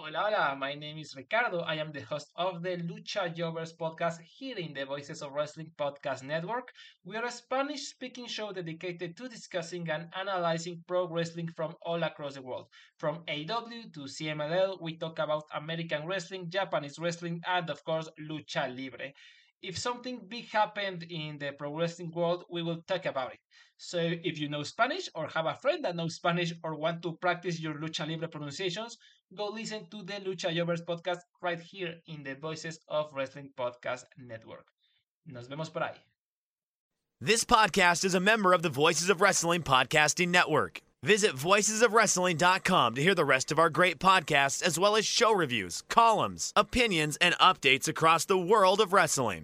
Hola, hola. My name is Ricardo. I am the host of the Lucha Jovers podcast here in the Voices of Wrestling podcast network. We are a Spanish speaking show dedicated to discussing and analyzing pro wrestling from all across the world. From AW to CMLL, we talk about American wrestling, Japanese wrestling, and of course, Lucha Libre. If something big happened in the pro wrestling world, we will talk about it. So if you know Spanish or have a friend that knows Spanish or want to practice your lucha libre pronunciations, go listen to the Lucha Jovers podcast right here in the Voices of Wrestling podcast network. Nos vemos por ahí. This podcast is a member of the Voices of Wrestling podcasting network. Visit voicesofwrestling.com to hear the rest of our great podcasts, as well as show reviews, columns, opinions, and updates across the world of wrestling.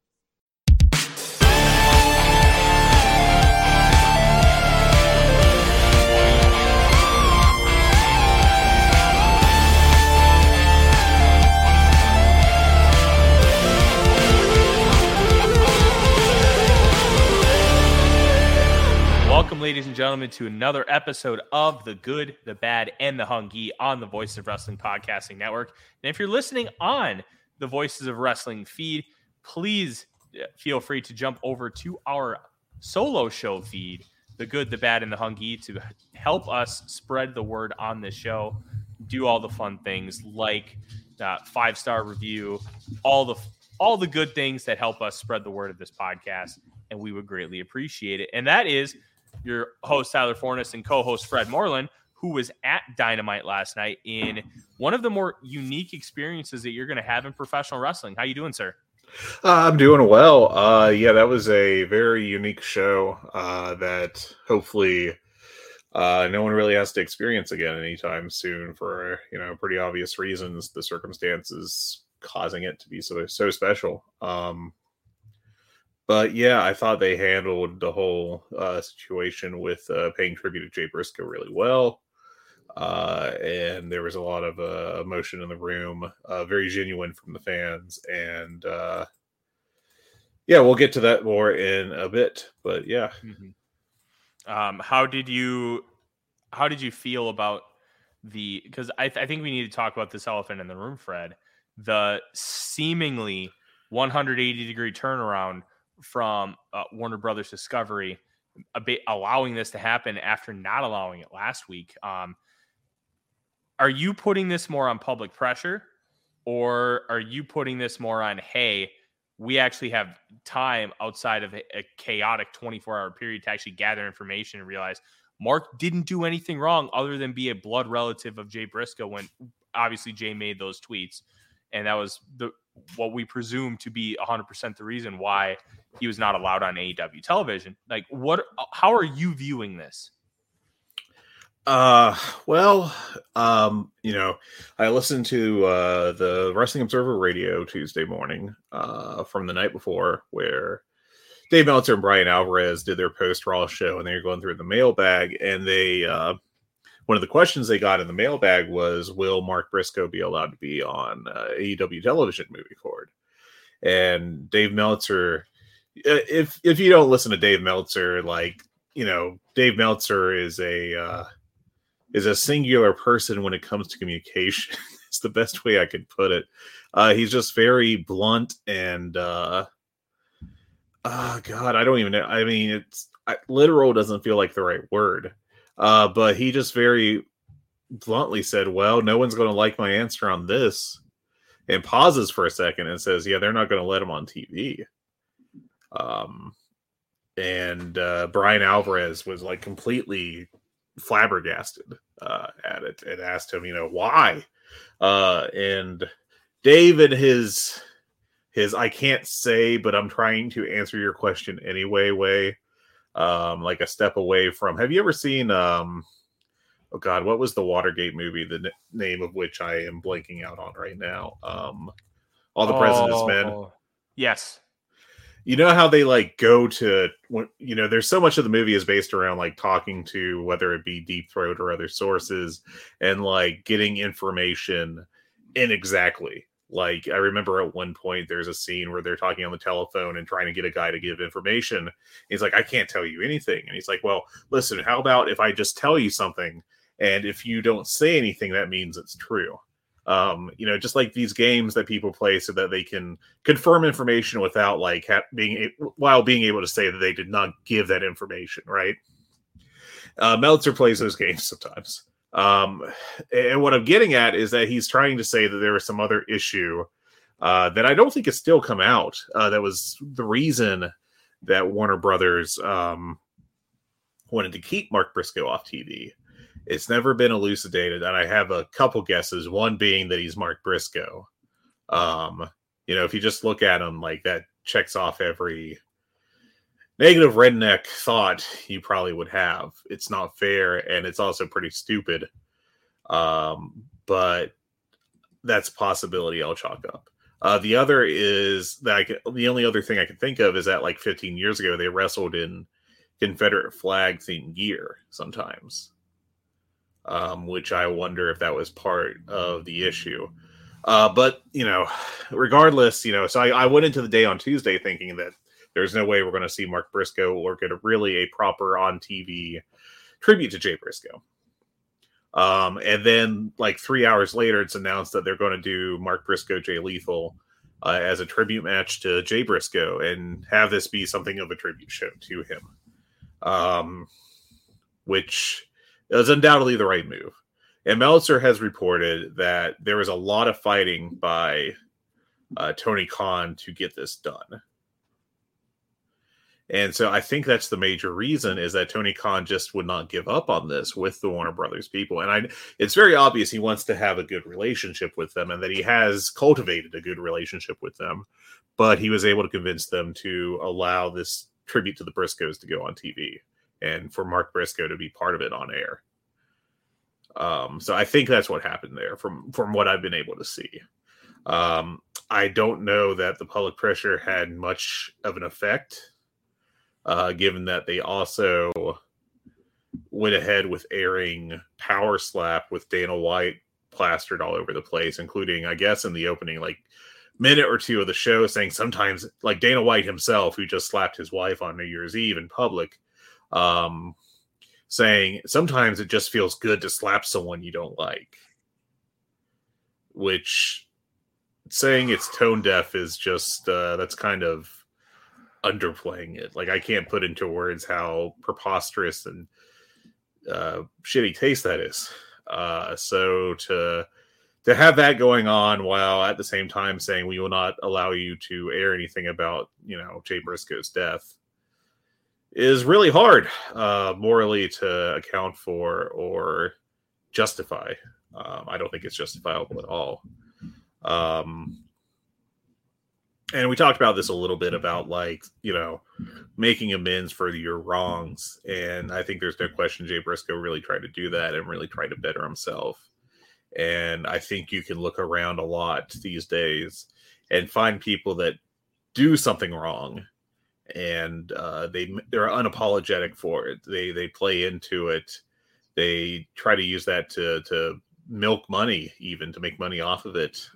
Welcome, ladies and gentlemen, to another episode of The Good, the Bad, and the Hungy on the Voices of Wrestling Podcasting Network. And if you're listening on the Voices of Wrestling feed, please feel free to jump over to our solo show feed, The Good, the Bad, and the Hungy, to help us spread the word on this show, do all the fun things like 5-star review, all the good things that help us spread the word of this podcast, and we would greatly appreciate it. And that is your host, Tyler Fornes, and co-host, Fred Moreland, who was at Dynamite last night in one of the more unique experiences that you're going to have in professional wrestling. How you doing, sir? I'm doing well. Yeah, that was a very unique show that hopefully no one really has to experience again anytime soon for, pretty obvious reasons, the circumstances causing it to be so special. But yeah, I thought they handled the whole situation with paying tribute to Jay Briscoe really well. And there was a lot of emotion in the room, very genuine from the fans. And yeah, we'll get to that more in a bit. But yeah. Mm-hmm. How did you feel about because I think we need to talk about this elephant in the room, Fred, the seemingly 180-degree turnaround from Warner Brothers Discovery, allowing this to happen after not allowing it last week. Are you putting this more on public pressure, or are you putting this more on, hey, we actually have time outside of a chaotic 24-hour period to actually gather information and realize Mark didn't do anything wrong other than be a blood relative of Jay Briscoe when obviously Jay made those tweets. And that was what we presume to be 100% the reason why he was not allowed on AEW television. Like, how are you viewing this? I listened to the Wrestling Observer Radio Tuesday morning from the night before, where Dave Meltzer and Brian Alvarez did their post-Raw show, and they were going through the mailbag, and they one of the questions they got in the mailbag was, will Mark Briscoe be allowed to be on AEW television moving forward? And Dave Meltzer, if you don't listen to Dave Meltzer, Dave Meltzer is a singular person when it comes to communication. It's the best way I could put it. He's just very blunt and I don't even know. I mean, literal doesn't feel like the right word. But he just very bluntly said, well, no one's going to like my answer on this, and pauses for a second and says, yeah, they're not going to let him on TV. And Brian Alvarez was like completely flabbergasted at it and asked him, why? And Dave and his I can't say, but I'm trying to answer your question anyway way. Like a step away from. Have you ever seen? Oh God, what was the Watergate movie? The name of which I am blanking out on right now. All the President's Men. Yes. You know how they go to there's so much of the movie is based around talking to, whether it be Deep Throat or other sources, and getting information inexactly. I remember at one point there's a scene where they're talking on the telephone and trying to get a guy to give information. He's like, I can't tell you anything. And he's like, well, listen, how about if I just tell you something, and if you don't say anything, that means it's true. Just like these games that people play so that they can confirm information without like while being able to say that they did not give that information, right? Meltzer plays those games sometimes. And what I'm getting at is that he's trying to say that there was some other issue that I don't think has still come out. That was the reason that Warner Brothers wanted to keep Mark Briscoe off TV. It's never been elucidated, and I have a couple guesses. One being that he's Mark Briscoe. If you just look at him, like that checks off every negative redneck thought you probably would have. It's not fair, and it's also pretty stupid. But that's a possibility I'll chalk up. The other is that the only other thing I can think of is that like 15 years ago, they wrestled in Confederate flag themed gear sometimes, which I wonder if that was part of the issue. But regardless, so I went into the day on Tuesday thinking that there's no way we're going to see Mark Briscoe or get a proper on TV tribute to Jay Briscoe. And then like 3 hours later, it's announced that they're going to do Mark Briscoe, Jay Lethal as a tribute match to Jay Briscoe and have this be something of a tribute show to him, which is undoubtedly the right move. And Meltzer has reported that there was a lot of fighting by Tony Khan to get this done. And so I think that's the major reason, is that Tony Khan just would not give up on this with the Warner Brothers people. And it's very obvious he wants to have a good relationship with them and that he has cultivated a good relationship with them. But he was able to convince them to allow this tribute to the Briscoes to go on TV and for Mark Briscoe to be part of it on air. So I think that's what happened there from what I've been able to see. I don't know that the public pressure had much of an effect. Given that they also went ahead with airing Power Slap with Dana White plastered all over the place, including, I guess, in the opening like minute or two of the show, saying sometimes, like Dana White himself, who just slapped his wife on New Year's Eve in public, saying sometimes it just feels good to slap someone you don't like. Which, saying it's tone deaf is just, that's kind of underplaying it. Like, I can't put into words how preposterous and shitty taste that is. So to have that going on while at the same time saying we will not allow you to air anything about, Jay Briscoe's death is really hard morally to account for or justify. I don't think it's justifiable at all. And we talked about this a little bit about making amends for your wrongs. And I think there's no question Jay Briscoe really tried to do that and really tried to better himself. And I think you can look around a lot these days and find people that do something wrong and they're unapologetic for it. They play into it. They try to use that to milk money, even to make money off of it.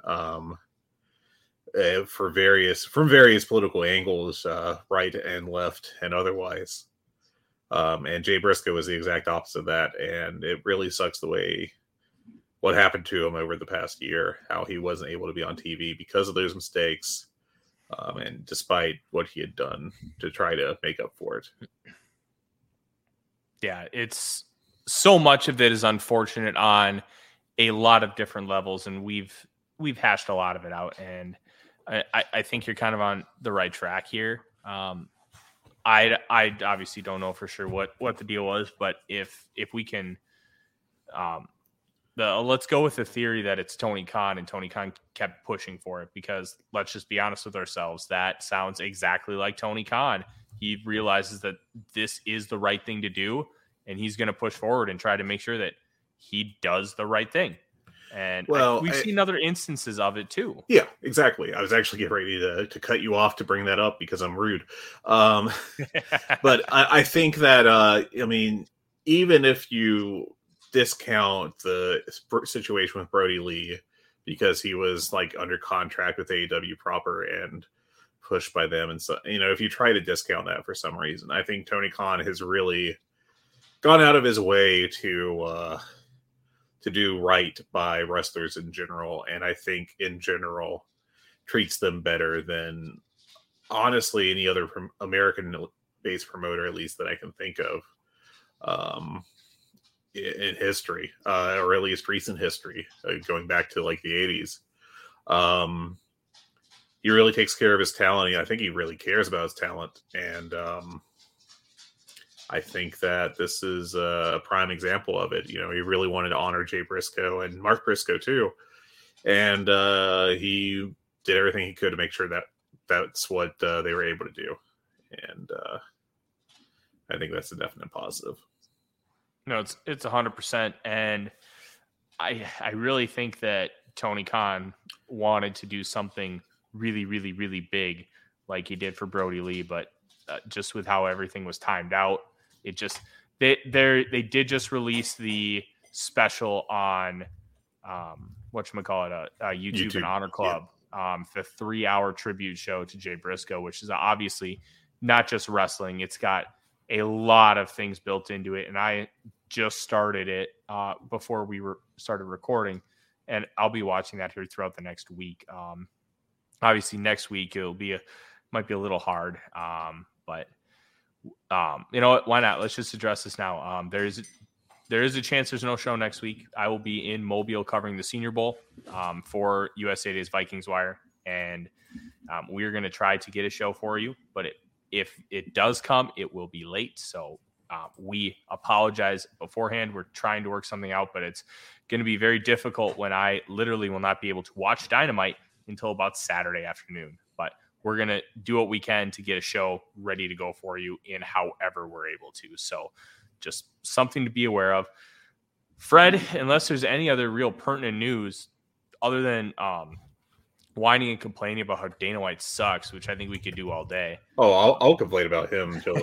From various political angles, right and left and otherwise. And Jay Briscoe was the exact opposite of that. And it really sucks what happened to him over the past year, how he wasn't able to be on TV because of those mistakes. And despite what he had done to try to make up for it. Yeah, it's so much of it is unfortunate on a lot of different levels. And we've hashed a lot of it out, and I think you're kind of on the right track here. I obviously don't know for sure what the deal was, but if we can, let's go with the theory that it's Tony Khan, and Tony Khan kept pushing for it, because let's just be honest with ourselves. That sounds exactly like Tony Khan. He realizes that this is the right thing to do, and he's going to push forward and try to make sure that he does the right thing. And we've seen other instances of it too. Yeah, exactly. I was actually getting ready to cut you off to bring that up because I'm rude. But I think that, even if you discount the situation with Brody Lee because he was under contract with AEW proper and pushed by them, and so if you try to discount that for some reason, I think Tony Khan has really gone out of his way to to do right by wrestlers in general, and I think in general treats them better than honestly any other American-based promoter, at least that I can think of, in history, or at least recent history, going back to like the 80s. He really takes care of his talent. I think he really cares about his talent, and I think that this is a prime example of it. He really wanted to honor Jay Briscoe and Mark Briscoe too, and he did everything he could to make sure that that's what they were able to do, and I think that's a definite positive. No, it's 100%, and I really think that Tony Khan wanted to do something really, really, really big, like he did for Brody Lee, but just with how everything was timed out, it just they did just release the special on whatchamacallit, YouTube and Honor Club, the 3-hour tribute show to Jay Briscoe, which is obviously not just wrestling. It's got a lot of things built into it, and I just started it before we started recording, and I'll be watching that here throughout the next week. Obviously, next week might be a little hard, but you know what? Why not? Let's just address this now. There is a chance there's no show next week. I will be in Mobile covering the Senior Bowl for USA Today's Vikings Wire, and we're going to try to get a show for you, but if it does come, it will be late. So we apologize beforehand. We're trying to work something out, but it's going to be very difficult when I literally will not be able to watch Dynamite until about Saturday afternoon. But we're going to do what we can to get a show ready to go for you in however we're able to. So just something to be aware of. Fred, unless there's any other real pertinent news other than whining and complaining about how Dana White sucks, which I think we could do all day. Oh, I'll complain about him until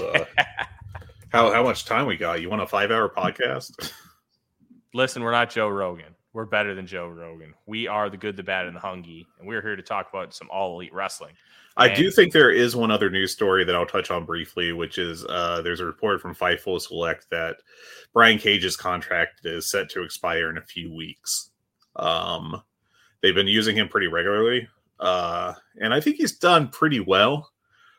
how much time we got. You want a 5-hour podcast? Listen, we're not Joe Rogan. We're better than Joe Rogan. We are the good, the bad, and the hungry, and we're here to talk about some all elite wrestling. I do think there is one other news story that I'll touch on briefly, which is there's a report from Fightful Select that Brian Cage's contract is set to expire in a few weeks. They've been using him pretty regularly, and I think he's done pretty well.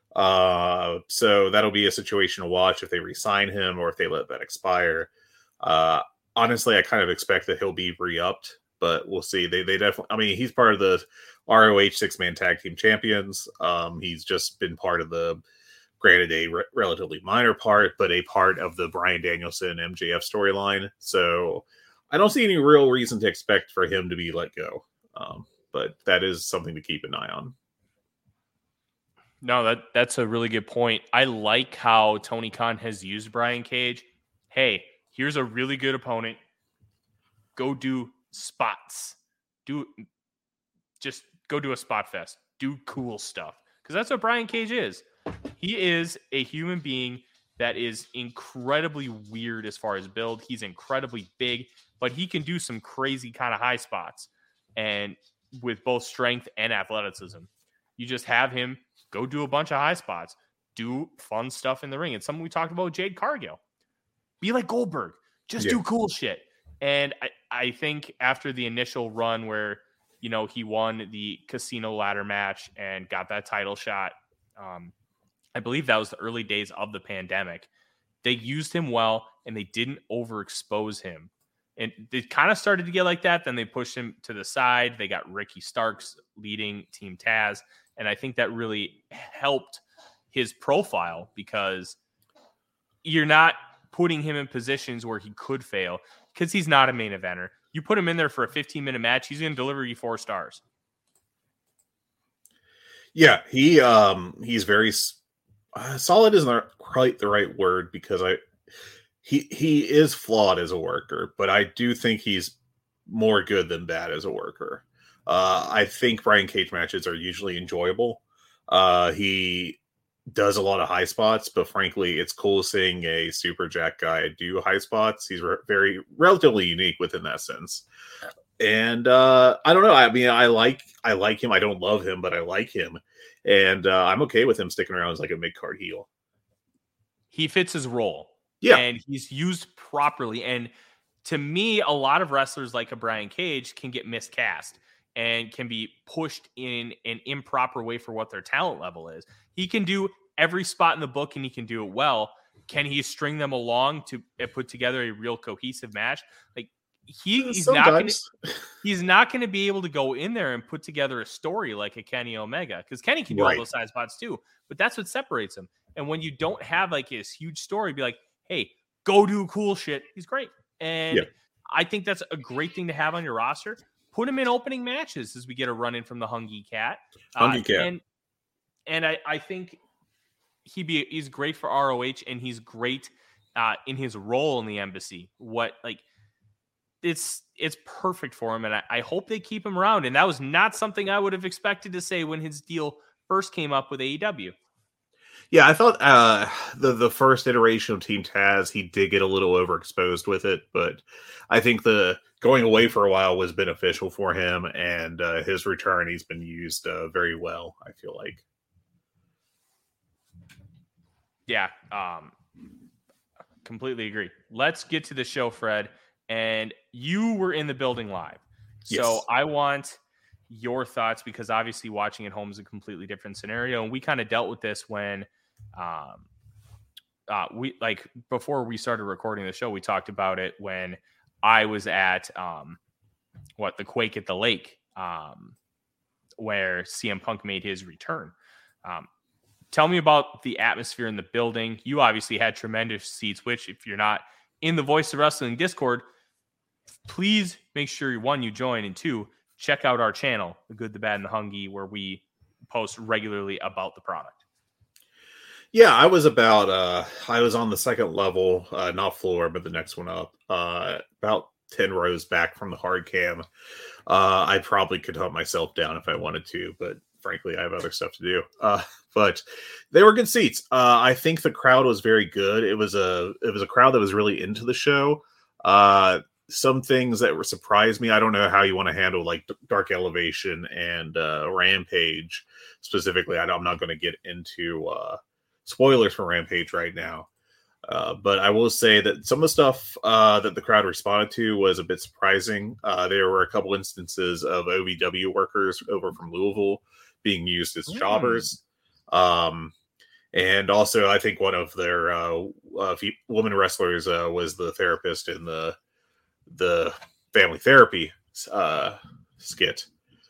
So that'll be a situation to watch if they re-sign him or if they let that expire. Honestly, I kind of expect that he'll be re-upped, but we'll see. They definitely, I mean, he's part of the ROH 6-man tag team champions. He's just been part of the, granted a relatively minor part, but a part of the Bryan Danielson MJF storyline. So I don't see any real reason to expect for him to be let go. But that is something to keep an eye on. No, that's a really good point. I like how Tony Khan has used Brian Cage. Hey, here's a really good opponent. Go do spots. Just go do a spot fest. Do cool stuff. Because that's what Brian Cage is. He is a human being that is incredibly weird as far as build. He's incredibly big, but he can do some crazy kind of high spots. And with both strength and athleticism, you just have him go do a bunch of high spots, do fun stuff in the ring. It's something we talked about with Jade Cargill. Be like Goldberg. Just do cool shit. And I think after the initial run where, you know, he won the casino ladder match and got that title shot, I believe that was the early days of the pandemic. They used him well, and they didn't overexpose him. And they kind of started to get like that. Then they pushed him to the side. They got Ricky Starks leading Team Taz. And I think that really helped his profile because you're not putting him in positions where he could fail because he's not a main eventer. You put him in there for a 15-minute match, he's going to deliver you 4 stars. Yeah, he's very solid is not quite the right word because he is flawed as a worker, but I do think he's more good than bad as a worker. I think Brian Cage matches are usually enjoyable. He does a lot of high spots, but frankly, it's cool seeing a super jack guy do high spots. He's relatively unique within that sense. And I don't know. I mean, I like him. I don't love him, but I like him. And I'm okay with him sticking around as like a mid-card heel. He fits his role. Yeah. And he's used properly. And to me, a lot of wrestlers like a Brian Cage can get miscast and can be pushed in an improper way for what their talent level is. He can do every spot in the book and he can do it well. Can he string them along to put together a real cohesive match? Like he's not going to be able to go in there and put together a story like a Kenny Omega, because Kenny can do all those side spots too, but that's what separates him. And when you don't have like this huge story, be like, hey, go do cool shit. He's great. And I think that's a great thing to have on your roster. Put him in opening matches as we get a run in from the Hungee Cat. And I think he's great for ROH, and he's great in his role in the embassy. It's perfect for him, and I hope they keep him around. And that was not something I would have expected to say when his deal first came up with AEW. Yeah, I thought the first iteration of Team Taz, he did get a little overexposed with it, but I think the going away for a while was beneficial for him, and his return, he's been used very well, I feel like. Yeah, completely agree. Let's get to the show, Fred. And you were in the building live. So yes. I want your thoughts, because obviously watching at home is a completely different scenario. And we kind of dealt with this when before we started recording the show, we talked about it when I was at the Quake at the Lake, where CM Punk made his return. Tell me about the atmosphere in the building. You obviously had tremendous seats, which if you're not in the Voice of Wrestling Discord, please make sure, one, you join, and two, check out our channel, The Good, the Bad, and the Hungee, where we post regularly about the product. Yeah, I was on the second level, not floor, but the next one up, about 10 rows back from the hard cam. I probably could hunt myself down if I wanted to, but frankly, I have other stuff to do. But they were good seats. I think the crowd was very good. It was a crowd that was really into the show. Some things that were surprised me. I don't know how you want to handle like Dark Elevation and Rampage specifically. I'm not going to get into spoilers for Rampage right now. But I will say that some of the stuff that the crowd responded to was a bit surprising. There were a couple instances of OVW workers over from Louisville being used as jobbers. And also, I think one of their woman wrestlers was the therapist in the family therapy skit.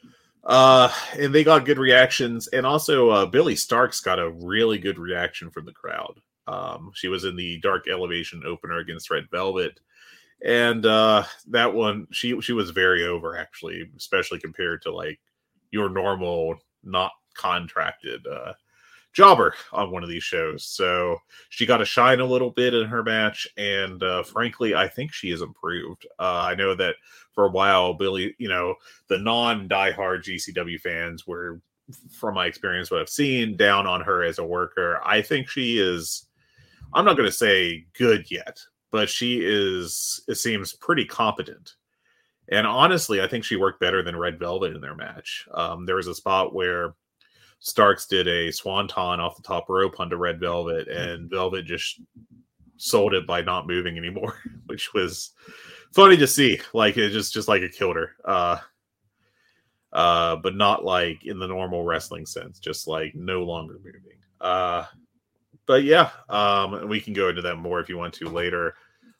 And they got good reactions. And also, Billy Starks got a really good reaction from the crowd. She was in the Dark Elevation opener against Red Velvet. And that one, she was very over, actually, especially compared to like your normal, not contracted jobber on one of these shows. So she got to shine a little bit in her match, and frankly, I think she has improved. I know that for a while, Billy, the non-diehard GCW fans were, from my experience, what I've seen, down on her as a worker. I think she is, I'm not going to say good yet, but it seems pretty competent. And honestly, I think she worked better than Red Velvet in their match. There was a spot where Starks did a swanton off the top rope onto Red Velvet, and Velvet just sold it by not moving anymore, which was funny to see. Like, it just like it killed her. But not like in the normal wrestling sense, just like no longer moving. But yeah, we can go into that more if you want to later.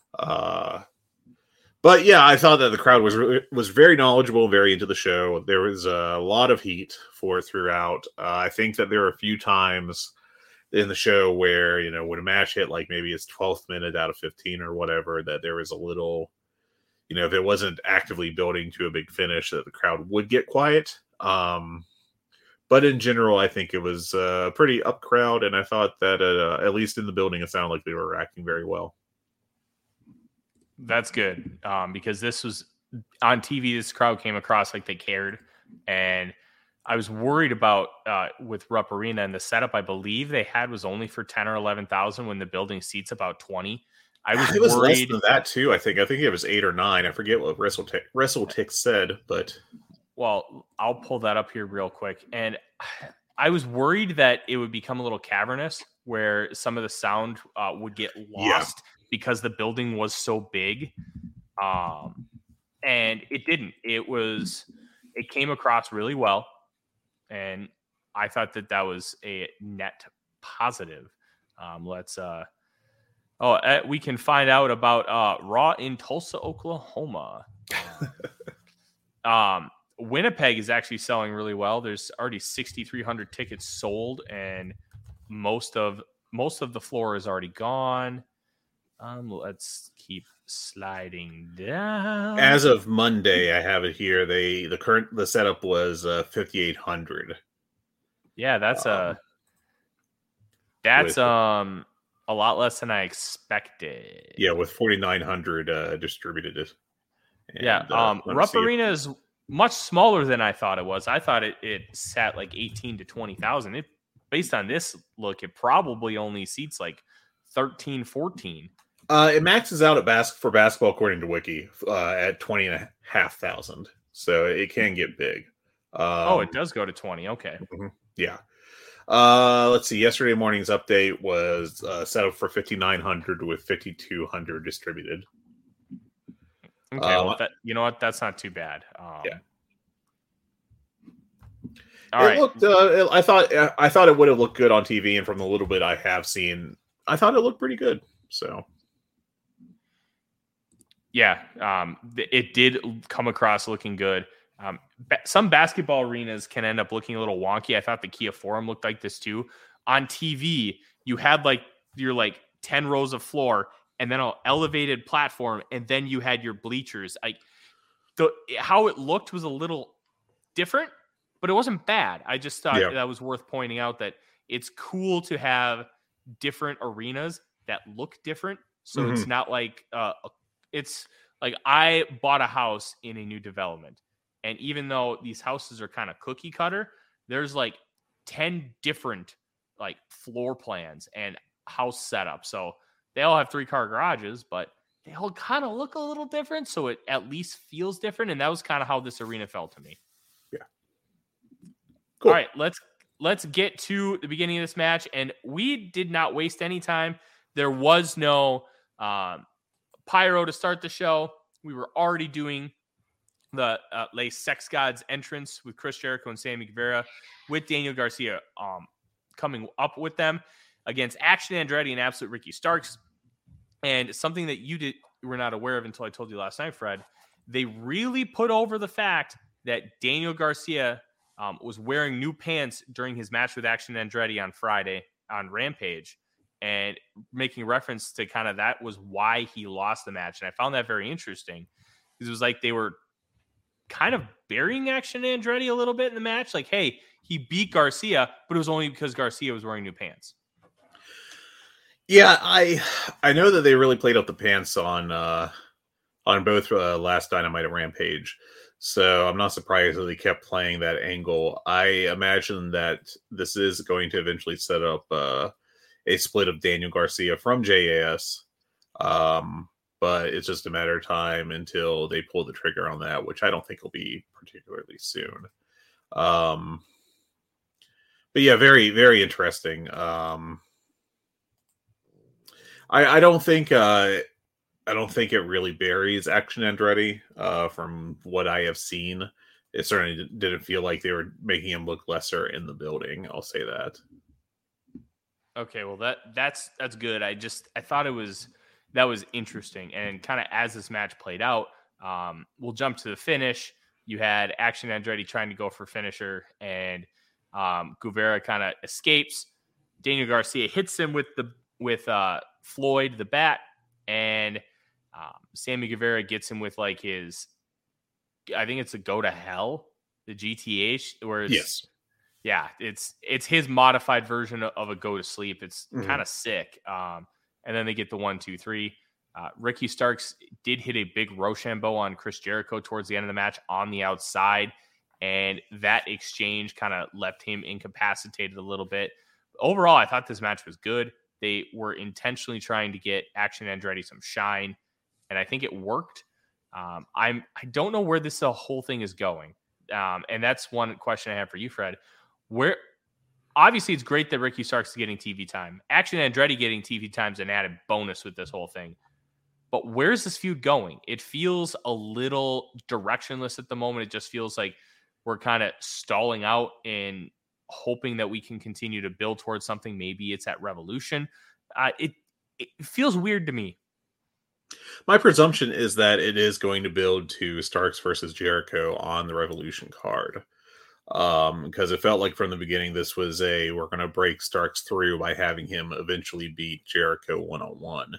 But yeah, I thought that the crowd was very knowledgeable, very into the show. There was a lot of heat for it throughout. I think that there were a few times in the show where, when a match hit like maybe its 12th minute out of 15 or whatever, that there was a little, if it wasn't actively building to a big finish, that the crowd would get quiet. But in general, I think it was a pretty up crowd, and I thought that at least in the building, it sounded like they were reacting very well. That's good, because this was on TV. This crowd came across like they cared, and I was worried about with Rupp Arena, and the setup I believe they had was only for 10 or 11,000 when the building seats about 20. It was worried less than that too. I think it was 8 or 9. I forget what WrestleTix said, but well, I'll pull that up here real quick. And I was worried that it would become a little cavernous, where some of the sound would get lost. Yeah. Because the building was so big. And it didn't. It came across really well, and I thought that was a net positive. We can find out about Raw in Tulsa, Oklahoma. Winnipeg is actually selling really well. There's already 6,300 tickets sold, and most of the floor is already gone. Let's keep sliding down. As of Monday, I have it here. The setup was 5,800. Yeah, that's a lot less than I expected. Yeah, with 4,900 distributed. And, Rupp Arena is much smaller than I thought it was. I thought it sat like 18 to 20,000. Based on this look, it probably only seats like 13, 14. It maxes out for basketball, according to Wiki, at 20,500. So it can get big. It does go to 20. Okay. Mm-hmm. Yeah. Let's see. Yesterday morning's update was set up for 5,900 with 5,200 distributed. Okay. Well, you know what? That's not too bad. Yeah. All right. Looked. I thought it would have looked good on TV, and from the little bit I have seen, I thought it looked pretty good. So. Yeah, it did come across looking good. Some basketball arenas can end up looking a little wonky. I thought the Kia Forum looked like this too. On TV, you had your 10 rows of floor and then an elevated platform, and then you had your bleachers. How it looked was a little different, but it wasn't bad. I just thought that was worth pointing out, that it's cool to have different arenas that look different. So it's not like it's like I bought a house in a new development, and even though these houses are kind of cookie cutter, there's 10 different floor plans and house setup. So they all have 3-car garages, but they all kind of look a little different. So it at least feels different. And that was kind of how this arena felt to me. Yeah. Cool. All right, let's get to the beginning of this match. And we did not waste any time. There was no pyro to start the show. We were already doing the Les Sex Gods entrance with Chris Jericho and Sammy Guevara, with Daniel Garcia coming up with them against Action Andretti and Absolute Ricky Starks. And something that you were not aware of until I told you last night, Fred, they really put over the fact that Daniel Garcia was wearing new pants during his match with Action Andretti on Friday on Rampage, and making reference to kind of that was why he lost the match. And I found that very interesting, because it was like they were kind of burying Action Andretti a little bit in the match. Like, hey, he beat Garcia, but it was only because Garcia was wearing new pants. Yeah, I know that they really played up the pants on both last Dynamite and Rampage. So I'm not surprised that they kept playing that angle. I imagine that this is going to eventually set up a split of Daniel Garcia from JAS. But it's just a matter of time until they pull the trigger on that, which I don't think will be particularly soon. But yeah, very, very interesting. I don't think it really buries Action Andretti. From what I have seen, it certainly didn't feel like they were making him look lesser in the building. I'll say that. Okay, well that's good. I thought that was interesting, and kind of as this match played out, we'll jump to the finish. You had Action Andretti trying to go for finisher, and Guevara kind of escapes. Daniel Garcia hits him with Floyd the bat, and Sammy Guevara gets him with his, I think it's a go to hell, the GTH, where it's, yes. Yeah, it's his modified version of a go to sleep. It's kind of sick. And then they get the 1, 2, 3. Ricky Starks did hit a big Rochambeau on Chris Jericho towards the end of the match on the outside, and that exchange kind of left him incapacitated a little bit. Overall, I thought this match was good. They were intentionally trying to get Action Andretti some shine, and I think it worked. I don't know where this whole thing is going, and that's one question I have for you, Fred. Obviously, it's great that Ricky Starks is getting TV time. Action Andretti getting TV time is an added bonus with this whole thing. But where's this feud going? It feels a little directionless at the moment. It just feels like we're kind of stalling out and hoping that we can continue to build towards something. Maybe it's at Revolution. It feels weird to me. My presumption is that it is going to build to Starks versus Jericho on the Revolution card. Because it felt like from the beginning this was we're going to break Starks through by having him eventually beat Jericho one-on-one.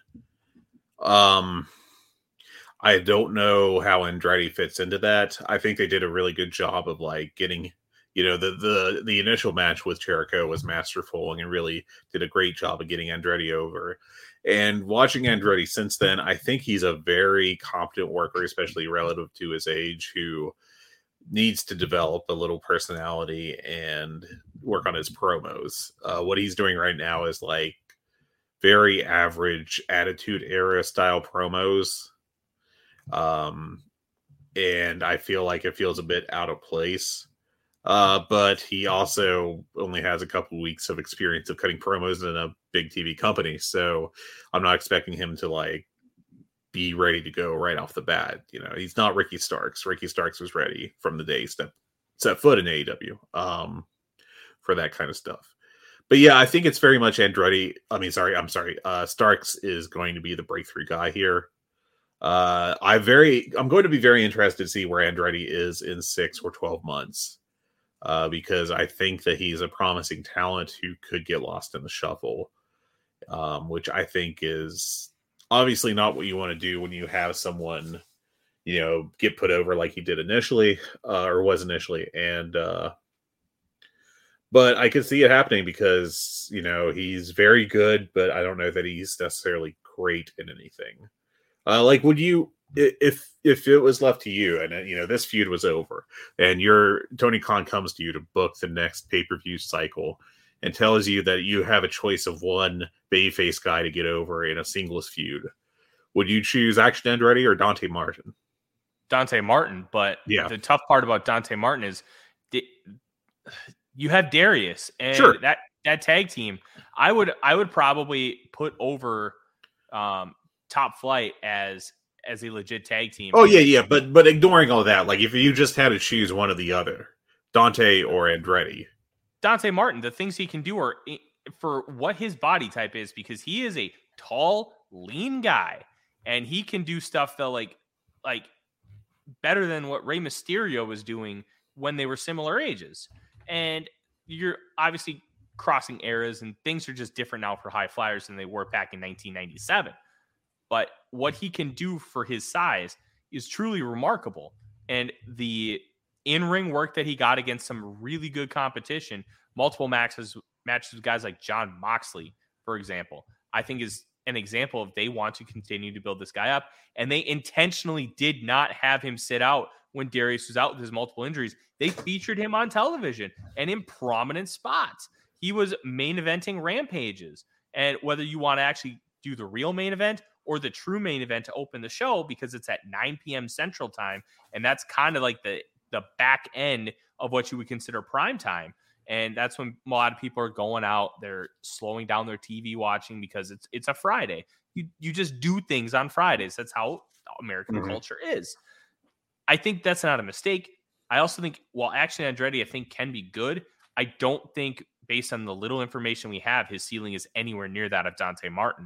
I don't know how Andretti fits into that. I think they did a really good job of like getting, the initial match with Jericho was masterful and really did a great job of getting Andretti over. And watching Andretti since then, I think he's a very competent worker, especially relative to his age, who needs to develop a little personality and work on his promos. What he's doing right now is like very average Attitude Era style promos. And I feel like it feels a bit out of place. But he also only has a couple weeks of experience of cutting promos in a big TV company. So I'm not expecting him to like be ready to go right off the bat. He's not Ricky Starks. Ricky Starks was ready from the day he set foot in AEW, for that kind of stuff. But yeah, I think it's very much Andretti. Starks is going to be the breakthrough guy here. I'm going to be very interested to see where Andretti is in 6 or 12 months. Because I think that he's a promising talent who could get lost in the shuffle, which I think is obviously not what you want to do when you have someone, get put over like he did initially, or was initially. And, but I could see it happening because, he's very good, but I don't know that he's necessarily great in anything. Would you, if it was left to you and, this feud was over and Tony Khan comes to you to book the next pay-per-view cycle and tells you that you have a choice of one babyface guy to get over in a singles feud, would you choose Action Andretti or Dante Martin? Dante Martin, but yeah, the tough part about Dante Martin is you have Darius and sure. that tag team. I would probably put over Top Flight as a legit tag team. Oh yeah, but ignoring all that, like if you just had to choose one or the other, Dante or Andretti. Dante Martin, the things he can do are for what his body type is, because he is a tall, lean guy, and he can do stuff that like better than what Rey Mysterio was doing when they were similar ages. And you're obviously crossing eras, and things are just different now for high flyers than they were back in 1997. But what he can do for his size is truly remarkable. And the in-ring work that he got against some really good competition, multiple matches with guys like Jon Moxley, for example, I think is an example of they want to continue to build this guy up. And they intentionally did not have him sit out when Darius was out with his multiple injuries. They featured him on television and in prominent spots. He was main eventing rampages. And whether you want to actually do the real main event or the true main event to open the show, because it's at 9 p.m. Central Time, and that's kind of like the back end of what you would consider prime time. And that's when a lot of people are going out, they're slowing down their TV watching because it's a Friday. You just do things on Fridays. That's how American culture is. I think that's not a mistake. I also think while Action Andretti I think can be good, I don't think based on the little information we have, his ceiling is anywhere near that of Dante Martin.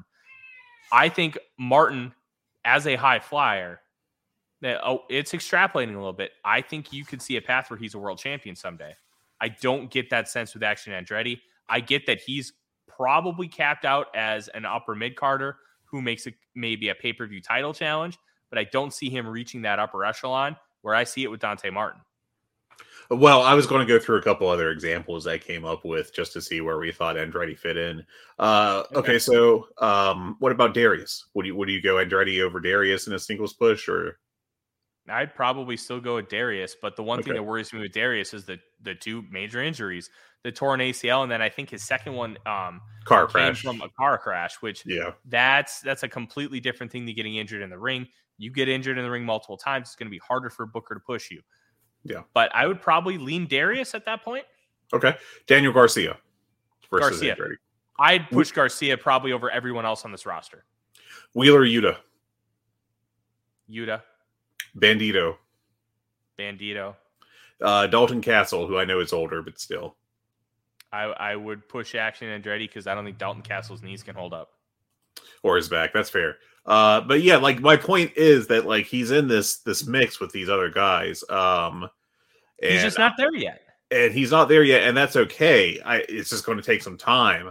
I think Martin, as a high flyer, it's extrapolating a little bit. I think you could see a path where he's a world champion someday. I don't get that sense with Action Andretti. I get that he's probably capped out as an upper mid-carder who makes maybe a pay-per-view title challenge, but I don't see him reaching that upper echelon where I see it with Dante Martin. Well, I was going to go through a couple other examples I came up with just to see where we thought Andretti fit in. Okay, so what about Darius? Would you go Andretti over Darius in a singles push, or? I'd probably still go with Darius, but the one thing that worries me with Darius is the two major injuries, the torn ACL, and then I think his second one car crash from a car crash, which that's a completely different thing than getting injured in the ring. You get injured in the ring multiple times, it's going to be harder for Booker to push you. Yeah. But I would probably lean Darius at that point. Okay. Daniel Garcia versus Andretti. I'd push Garcia probably over everyone else on this roster. Wheeler Yuta. Yuta, Bandito. Dalton Castle, who I know is older, but still. I would push Action Andretti because I don't think Dalton Castle's knees can hold up. Or his back. That's fair. But yeah, like my point is that like he's in this mix with these other guys. He's just not there yet. And he's not there yet, and that's okay. It's just going to take some time.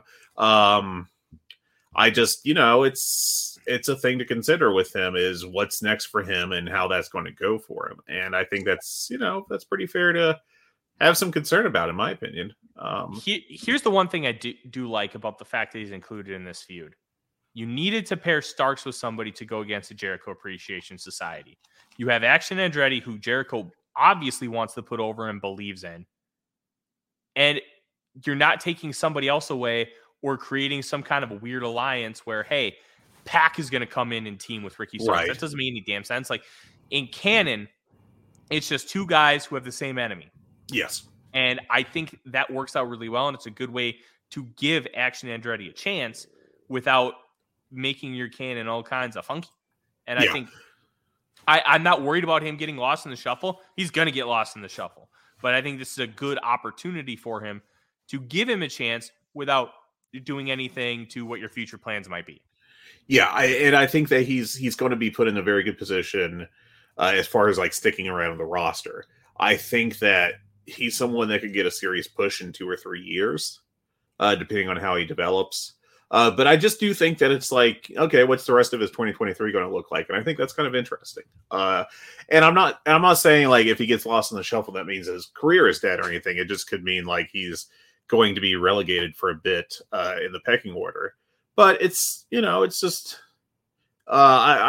I just, it's a thing to consider with him is what's next for him and how that's going to go for him. And I think that's, that's pretty fair to have some concern about, in my opinion. Here's the one thing I do like about the fact that he's included in this feud. You needed to pair Starks with somebody to go against the Jericho Appreciation Society. You have Action Andretti, who Jericho obviously wants to put over and believes in. And you're not taking somebody else away or creating some kind of a weird alliance where, hey, Pac is going to come in and team with Ricky Starks. Right. That doesn't make any damn sense. Like in canon, it's just two guys who have the same enemy. Yes. And I think that works out really well. And it's a good way to give Action Andretti a chance without making your canon all kinds of funky. And I think I'm not worried about him getting lost in the shuffle. He's going to get lost in the shuffle. But I think this is a good opportunity for him to give him a chance without doing anything to what your future plans might be. Yeah, I think that he's going to be put in a very good position as far as like sticking around the roster. I think that he's someone that could get a serious push in 2 or 3 years, depending on how he develops. But I just do think that it's like, okay, what's the rest of his 2023 going to look like? And I think that's kind of interesting. And I'm not saying like if he gets lost in the shuffle, that means his career is dead or anything. It just could mean like he's going to be relegated for a bit in the pecking order. But it's, it's just, I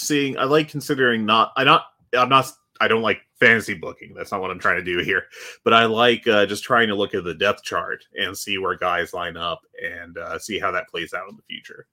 don't like fantasy booking. That's not what I'm trying to do here. But I like just trying to look at the depth chart and see where guys line up and see how that plays out in the future.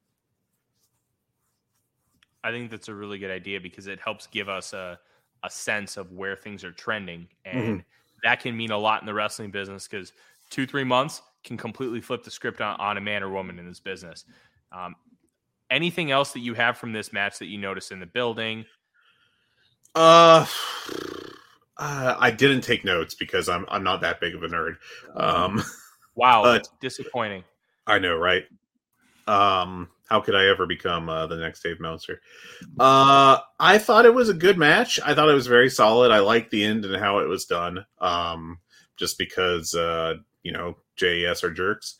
I think that's a really good idea because it helps give us a sense of where things are trending. And that can mean a lot in the wrestling business because 2-3 months can completely flip the script on a man or woman in this business. Anything else that you have from this match that you noticed in the building? I didn't take notes because I'm not that big of a nerd. Wow, that's disappointing. I know, right? How could I ever become the next Dave Meltzer? I thought it was a good match. I thought it was very solid. I liked the end and how it was done. Just because JES are jerks.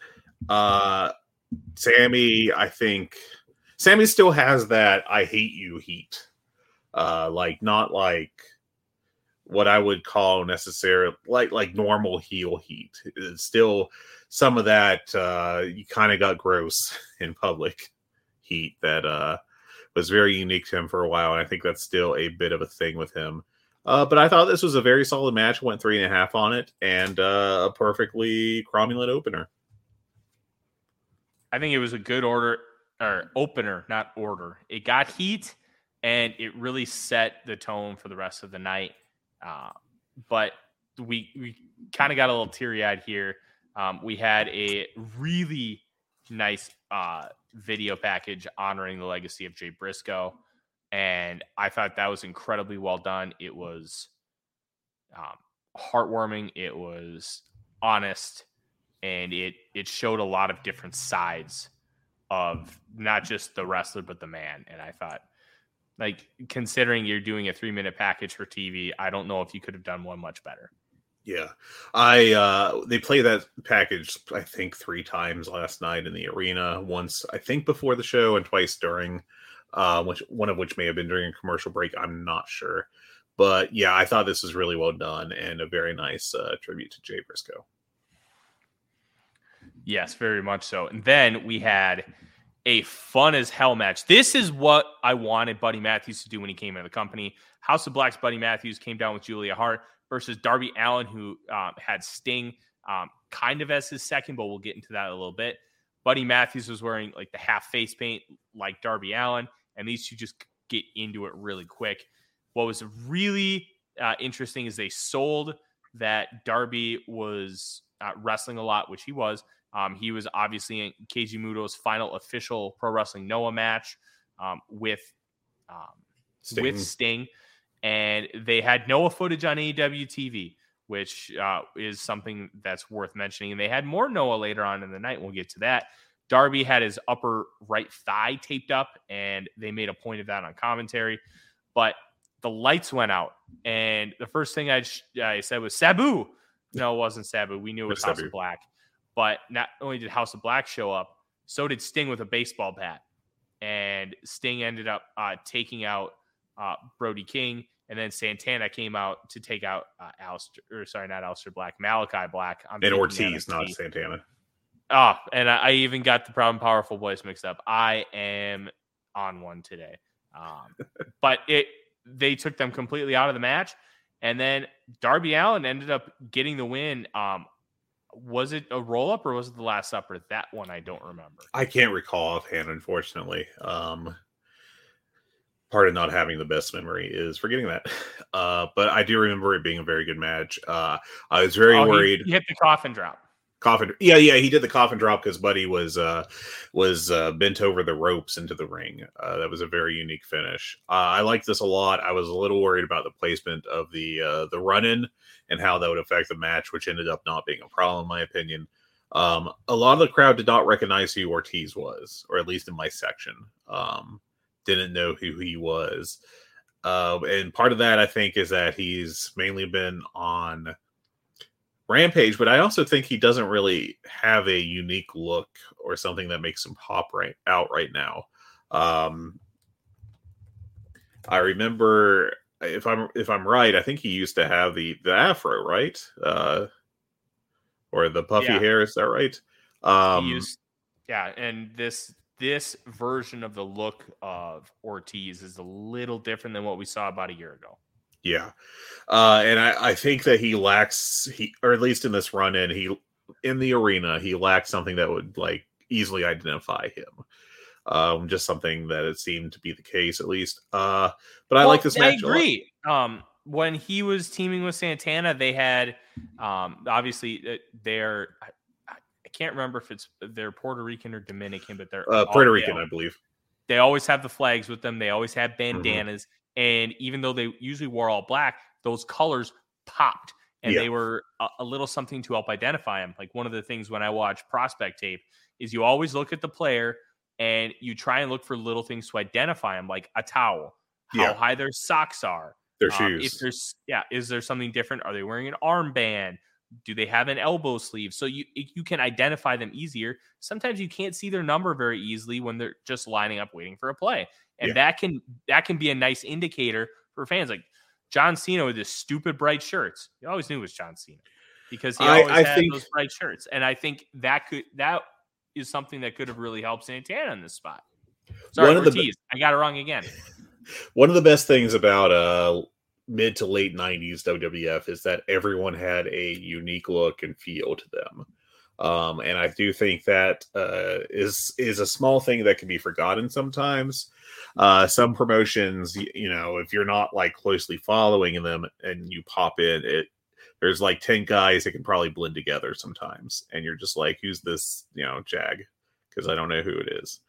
Sammy, I think Sammy still has that I hate you heat. Like not like what I would call necessarily like normal heel heat. It's still some of that you kind of got gross in public heat that was very unique to him for a while, and I think that's still a bit of a thing with him. But I thought this was a very solid match. Went 3.5 on it, and a perfectly cromulent opener. I think it was a good opener, not order. It got heat, and it really set the tone for the rest of the night. But we kind of got a little teary-eyed here. We had a really nice video package honoring the legacy of Jay Briscoe, and I thought that was incredibly well done. It was heartwarming. It was honest, and it showed a lot of different sides of not just the wrestler, but the man. And I thought, like, considering you're doing a 3-minute package for TV, I don't know if you could have done one much better. Yeah. They played that package, I think 3 times last night in the arena. Once, I think before the show, and twice during, one of which may have been during a commercial break. I'm not sure. But yeah, I thought this was really well done and a very nice tribute to Jay Briscoe. Yes, very much so. And then we had a fun as hell match. This is what I wanted Buddy Matthews to do when he came into the company. House of Black's Buddy Matthews came down with Julia Hart versus Darby Allin, who had Sting kind of as his second, but we'll get into that a little bit. Buddy Matthews was wearing like the half face paint like Darby Allin, and these two just get into it really quick. What was really interesting is they sold that Darby was wrestling a lot, which he was. He was obviously in Keiji Muto's final official Pro Wrestling Noah match with with Sting, and they had Noah footage on AEW TV, which is something that's worth mentioning. And they had more Noah later on in the night. We'll get to that. Darby had his upper right thigh taped up, and they made a point of that on commentary. But the lights went out, and the first thing I said was Sabu. No, it wasn't Sabu. We knew it was House of Black. But not only did House of Black show up, so did Sting with a baseball bat. And Sting ended up taking out Brody King, and then Santana came out to take out Malachi Black. And Ortiz, not Santana. Oh, and I even got the Proud and Powerful Boys mixed up. I am on one today. But they took them completely out of the match. And then Darby Allin ended up getting the win. Was it a roll-up or was it the Last Supper? That one I don't remember. I can't recall offhand, unfortunately. Part of not having the best memory is forgetting that. But I do remember it being a very good match. I was very worried. He hit the coffin drop. Yeah, he did the coffin drop because Buddy was bent over the ropes into the ring. That was a very unique finish. I liked this a lot. I was a little worried about the placement of the run-in and how that would affect the match, which ended up not being a problem, in my opinion. A lot of the crowd did not recognize who Ortiz was, or at least in my section. Didn't know who he was. And part of that, I think, is that he's mainly been on Rampage, but I also think he doesn't really have a unique look or something that makes him pop out right now. I remember, if I'm right, I think he used to have the afro, right? Or the puffy hair, is that right? And this version of the look of Ortiz is a little different than what we saw about a year ago. Yeah. And I think that he lacks, or at least in this run-in, in the arena, he lacks something that would like easily identify him. Just something that it seemed to be the case, at least. But I like this match. I agree. When he was teaming with Santana, they had, obviously I can't remember if they're Puerto Rican or Dominican, but they're Puerto Rican, I believe. They always have the flags with them. They always have bandanas. Mm-hmm. And even though they usually wore all black, those colors popped. And they were a little something to help identify them. Like one of the things when I watch prospect tape is you always look at the player and you try and look for little things to identify them, like a towel, how high their socks are, their shoes. Is there something different? Are they wearing an armband? Do they have an elbow sleeve? So you can identify them easier. Sometimes you can't see their number very easily when they're just lining up waiting for a play. And that can be a nice indicator for fans. Like John Cena with his stupid bright shirts. You always knew it was John Cena because he always had those bright shirts. And I think that is something that could have really helped Santana in this spot. Sorry, Ortiz. I got it wrong again. One of the best things about mid to late 90s WWF is that everyone had a unique look and feel to them. And I do think that is a small thing that can be forgotten sometimes. Some promotions, if you're not like closely following them and you pop in, there's like 10 guys that can probably blend together sometimes. And you're just like, who's this, Jag? Because I don't know who it is.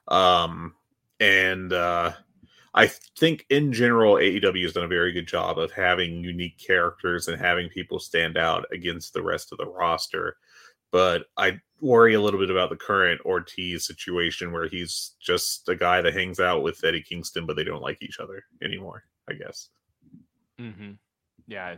I think in general, AEW has done a very good job of having unique characters and having people stand out against the rest of the roster. But I worry a little bit about the current Ortiz situation where he's just a guy that hangs out with Eddie Kingston, but they don't like each other anymore, I guess. Mm-hmm. Yeah,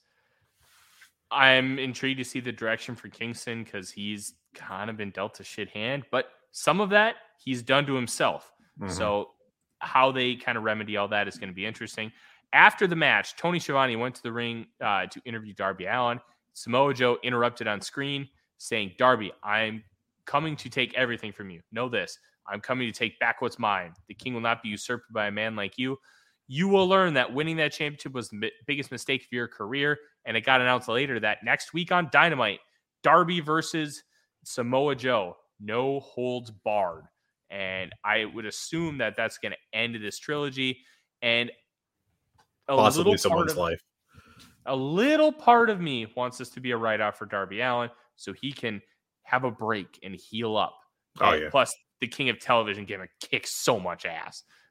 I'm intrigued to see the direction for Kingston because he's kind of been dealt a shit hand, but some of that he's done to himself. Mm-hmm. So how they kind of remedy all that is going to be interesting. After the match, Tony Schiavone went to the ring to interview Darby Allin. Samoa Joe interrupted on screen, saying, "Darby, I'm coming to take everything from you. Know this. I'm coming to take back what's mine. The king will not be usurped by a man like you. You will learn that winning that championship was the biggest mistake of your career." And it got announced later that next week on Dynamite, Darby versus Samoa Joe. No holds barred. And I would assume that that's going to end this trilogy. And possibly someone's life. A little part of me wants this to be a write-off for Darby Allin so he can have a break and heal up. Oh, yeah. Plus, the king of television gave him kick so much ass.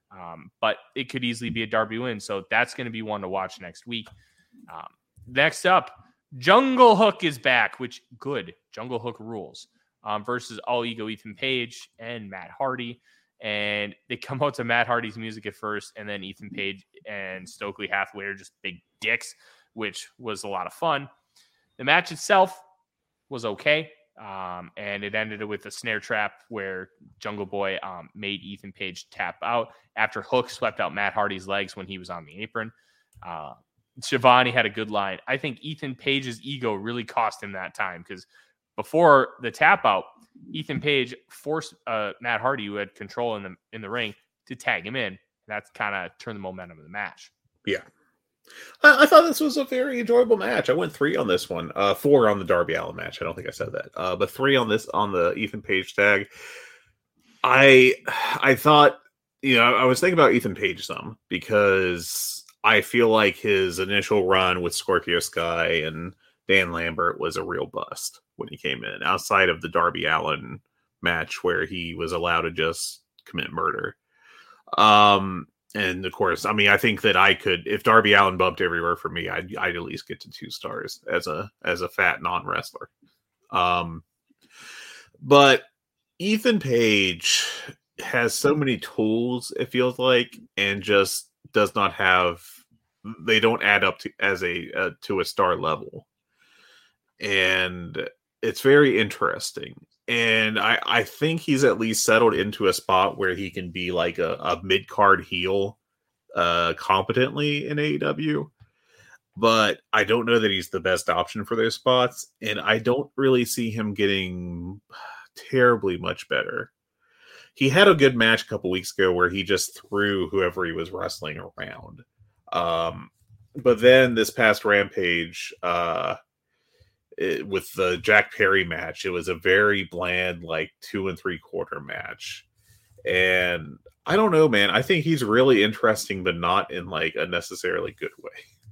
But it could easily be a Darby win. So that's going to be one to watch next week. Next up, Jungle Hook is back, which good. Jungle Hook rules versus All Ego Ethan Page and Matt Hardy. And they come out to Matt Hardy's music at first, and then Ethan Page and Stokely Hathaway are just big dicks, which was a lot of fun. The match itself was okay. And it ended with a snare trap where Jungle Boy made Ethan Page tap out after Hook swept out Matt Hardy's legs when he was on the apron. Shivani had a good line. I think Ethan Page's ego really cost him that time because before the tap out, Ethan Page forced Matt Hardy, who had control in the ring, to tag him in. That's kind of turned the momentum of the match. Yeah. I thought this was a very enjoyable match. I went 3 on this one, 4 on the Darby Allin match. I don't think I said that, but 3 on the Ethan Page tag. I thought, I was thinking about Ethan Page some because I feel like his initial run with Scorpio Sky and Dan Lambert was a real bust when he came in, outside of the Darby Allin match where he was allowed to just commit murder. And of course, I mean, I think that I could, if Darby Allin bumped everywhere for me, I'd at least get to 2 stars as a fat non-wrestler. But Ethan Page has so many tools, it feels like, and just does not have, they don't add up to a star level. And it's very interesting. And I think he's at least settled into a spot where he can be like a mid-card heel competently in AEW. But I don't know that he's the best option for those spots. And I don't really see him getting terribly much better. He had a good match a couple weeks ago where he just threw whoever he was wrestling around. But then this past Rampage, with the Jack Perry match, it was a very bland, like 2 3/4 match. And I don't know, man. I think he's really interesting, but not in like a necessarily good way.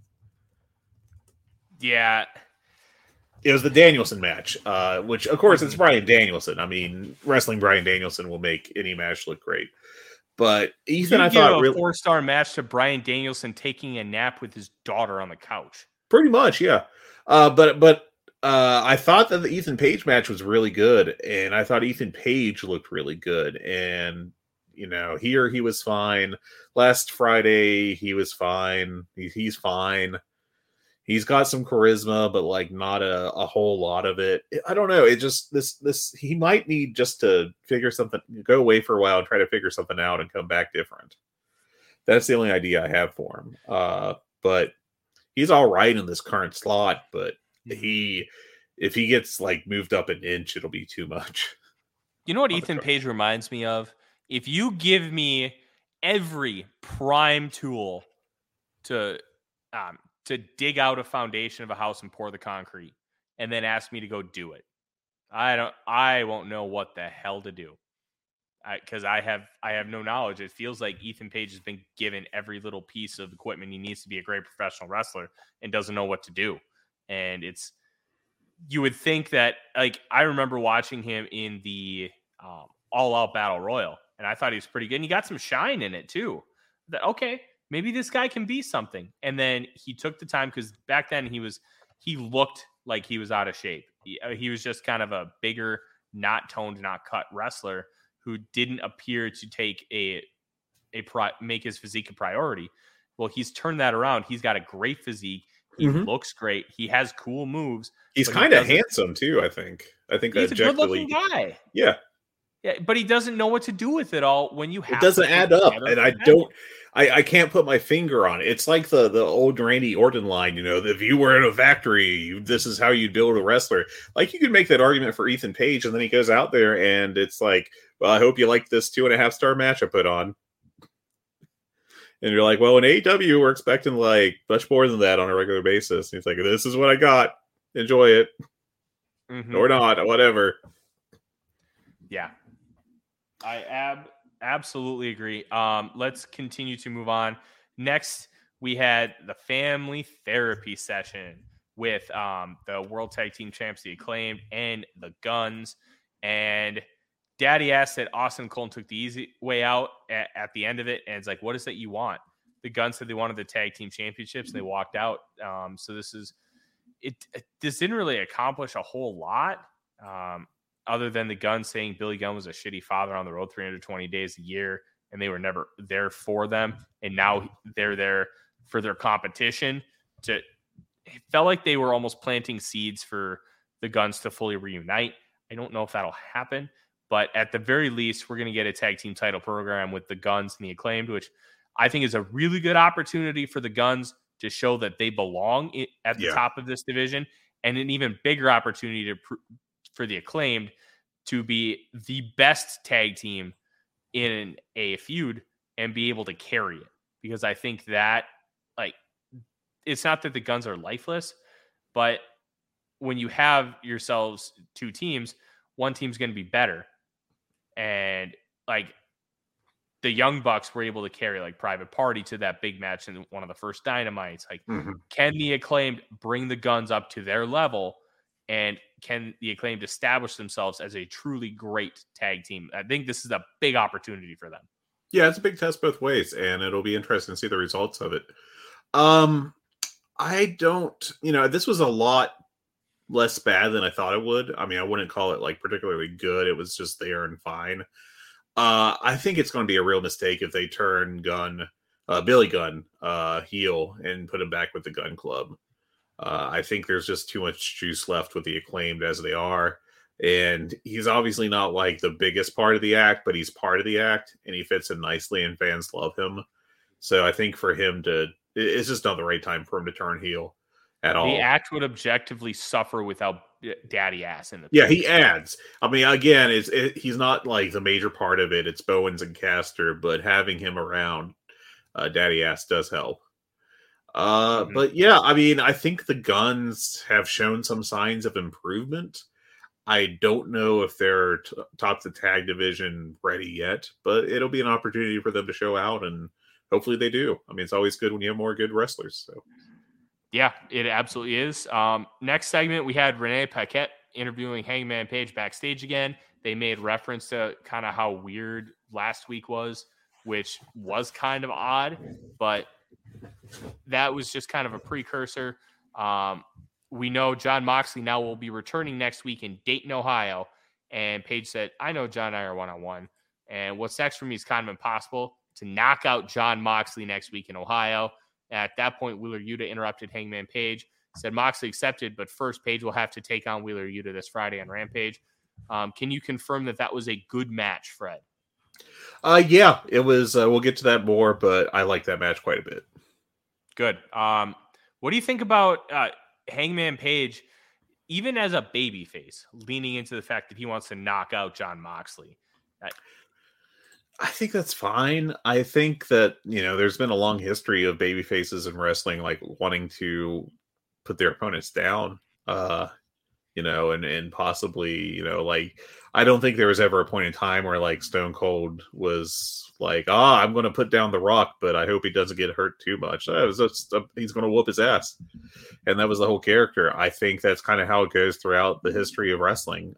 Yeah. It was the Danielson match, which of course it's Bryan Danielson. I mean, wrestling Bryan Danielson will make any match look great. But Ethan, I thought, really 4-star match to Bryan Danielson taking a nap with his daughter on the couch. Pretty much, yeah. But I thought that the Ethan Page match was really good, and I thought Ethan Page looked really good. And here he was fine. Last Friday he was fine. He's fine. He's got some charisma, but like not a whole lot of it. I don't know. It just this he might need just to figure something, go away for a while and try to figure something out and come back different. That's the only idea I have for him. But he's all right in this current slot, but if he gets like moved up an inch, it'll be too much. You know what Ethan Page reminds me of? If you give me every prime tool to dig out a foundation of a house and pour the concrete, and then ask me to go do it, I won't know what the hell to do. Because I have no knowledge. It feels like Ethan Page has been given every little piece of equipment he needs to be a great professional wrestler and doesn't know what to do. And you would think that, like, I remember watching him in the All Out Battle Royal, and I thought he was pretty good. And he got some shine in it too. That, okay, maybe this guy can be something. And then he took the time, because back then he looked like he was out of shape. He was just kind of a bigger, not toned, not cut wrestler who didn't appear to take make his physique a priority. Well, he's turned that around. He's got a great physique. He looks great. He has cool moves. He's kind of handsome too, I think. He's a good-looking guy. Yeah. Yeah, but he doesn't know what to do with it all when you have it doesn't add up. And I can't put my finger on it. It's like the old Randy Orton line, if you were in a factory, this is how you build a wrestler. Like, you could make that argument for Ethan Page, and then he goes out there and it's like, well, I hope you like this 2.5-star match I put on. And you're like, well, in AEW, we're expecting like much more than that on a regular basis. And he's like, this is what I got. Enjoy it. Or not, whatever. Yeah. I absolutely agree. Let's continue to move on. Next, we had the family therapy session with the World Tag Team Champs, the Acclaimed, and the Guns. And Daddy asked that Austin and Colton took the easy way out at the end of it. And it's like, what is that you want? The Guns said they wanted the tag team championships and they walked out. So this didn't really accomplish a whole lot. Other than the Guns saying Billy Gunn was a shitty father on the road 320 days a year, and they were never there for them. And now they're there for their competition. It felt like they were almost planting seeds for the Guns to fully reunite. I don't know if that'll happen, but at the very least, we're going to get a tag team title program with the Guns and the Acclaimed, which I think is a really good opportunity for the Guns to show that they belong at the top of this division, and an even bigger opportunity for the Acclaimed to be the best tag team in a feud and be able to carry it. Because I think that, like, it's not that the Guns are lifeless, but when you have yourselves two teams, one team's going to be better. And like the Young Bucks were able to carry like Private Party to that big match in one of the first Dynamites. Like, can the Acclaimed bring the Guns up to their level? And can the Acclaimed establish themselves as a truly great tag team? I think this is a big opportunity for them. Yeah, it's a big test both ways, and it'll be interesting to see the results of it. I don't, this was a lot less bad than I thought it would. I mean, I wouldn't call it like particularly good. It was just there and fine. I think it's going to be a real mistake if they turn Billy Gunn heel and put him back with the Gun Club. I think there's just too much juice left with the Acclaimed as they are. And he's obviously not like the biggest part of the act, but he's part of the act and he fits in nicely and fans love him. So I think for him it's just not the right time for him to turn heel at all. The act would objectively suffer without Daddy Ass in the Yeah, he adds. I mean, again, he's not like the major part of it. It's Bowens and Caster, but having him around, Daddy Ass does help. But yeah, I mean, I think the Guns have shown some signs of improvement. I don't know if they're top the tag division ready yet, but it'll be an opportunity for them to show out, and hopefully they do. I mean, it's always good when you have more good wrestlers. So, yeah, it absolutely is. Next segment, we had Renee Paquette interviewing Hangman Page backstage again. They made reference to kind of how weird last week was, which was kind of odd, but that was just kind of a precursor. We know Jon Moxley now will be returning next week in Dayton, Ohio. And Paige said, I know Jon and I are one-on-one. And what's next for me is kind of impossible to knock out Jon Moxley next week in Ohio. At that point, Wheeler Yuta interrupted Hangman Page, said Moxley accepted, but first Page will have to take on Wheeler Yuta this Friday on Rampage. Can you confirm that was a good match, Fred? Yeah, it was. We'll get to that more, but I like that match quite a bit. Good. What do you think about Hangman Page, even as a babyface, leaning into the fact that he wants to knock out Jon Moxley? I think that's fine. I think that, there's been a long history of babyfaces in wrestling, like wanting to put their opponents down, and possibly, like, I don't think there was ever a point in time where like Stone Cold was like, I'm going to put down The Rock, but I hope he doesn't get hurt too much. He's going to whoop his ass. And that was the whole character. I think that's kind of how it goes throughout the history of wrestling.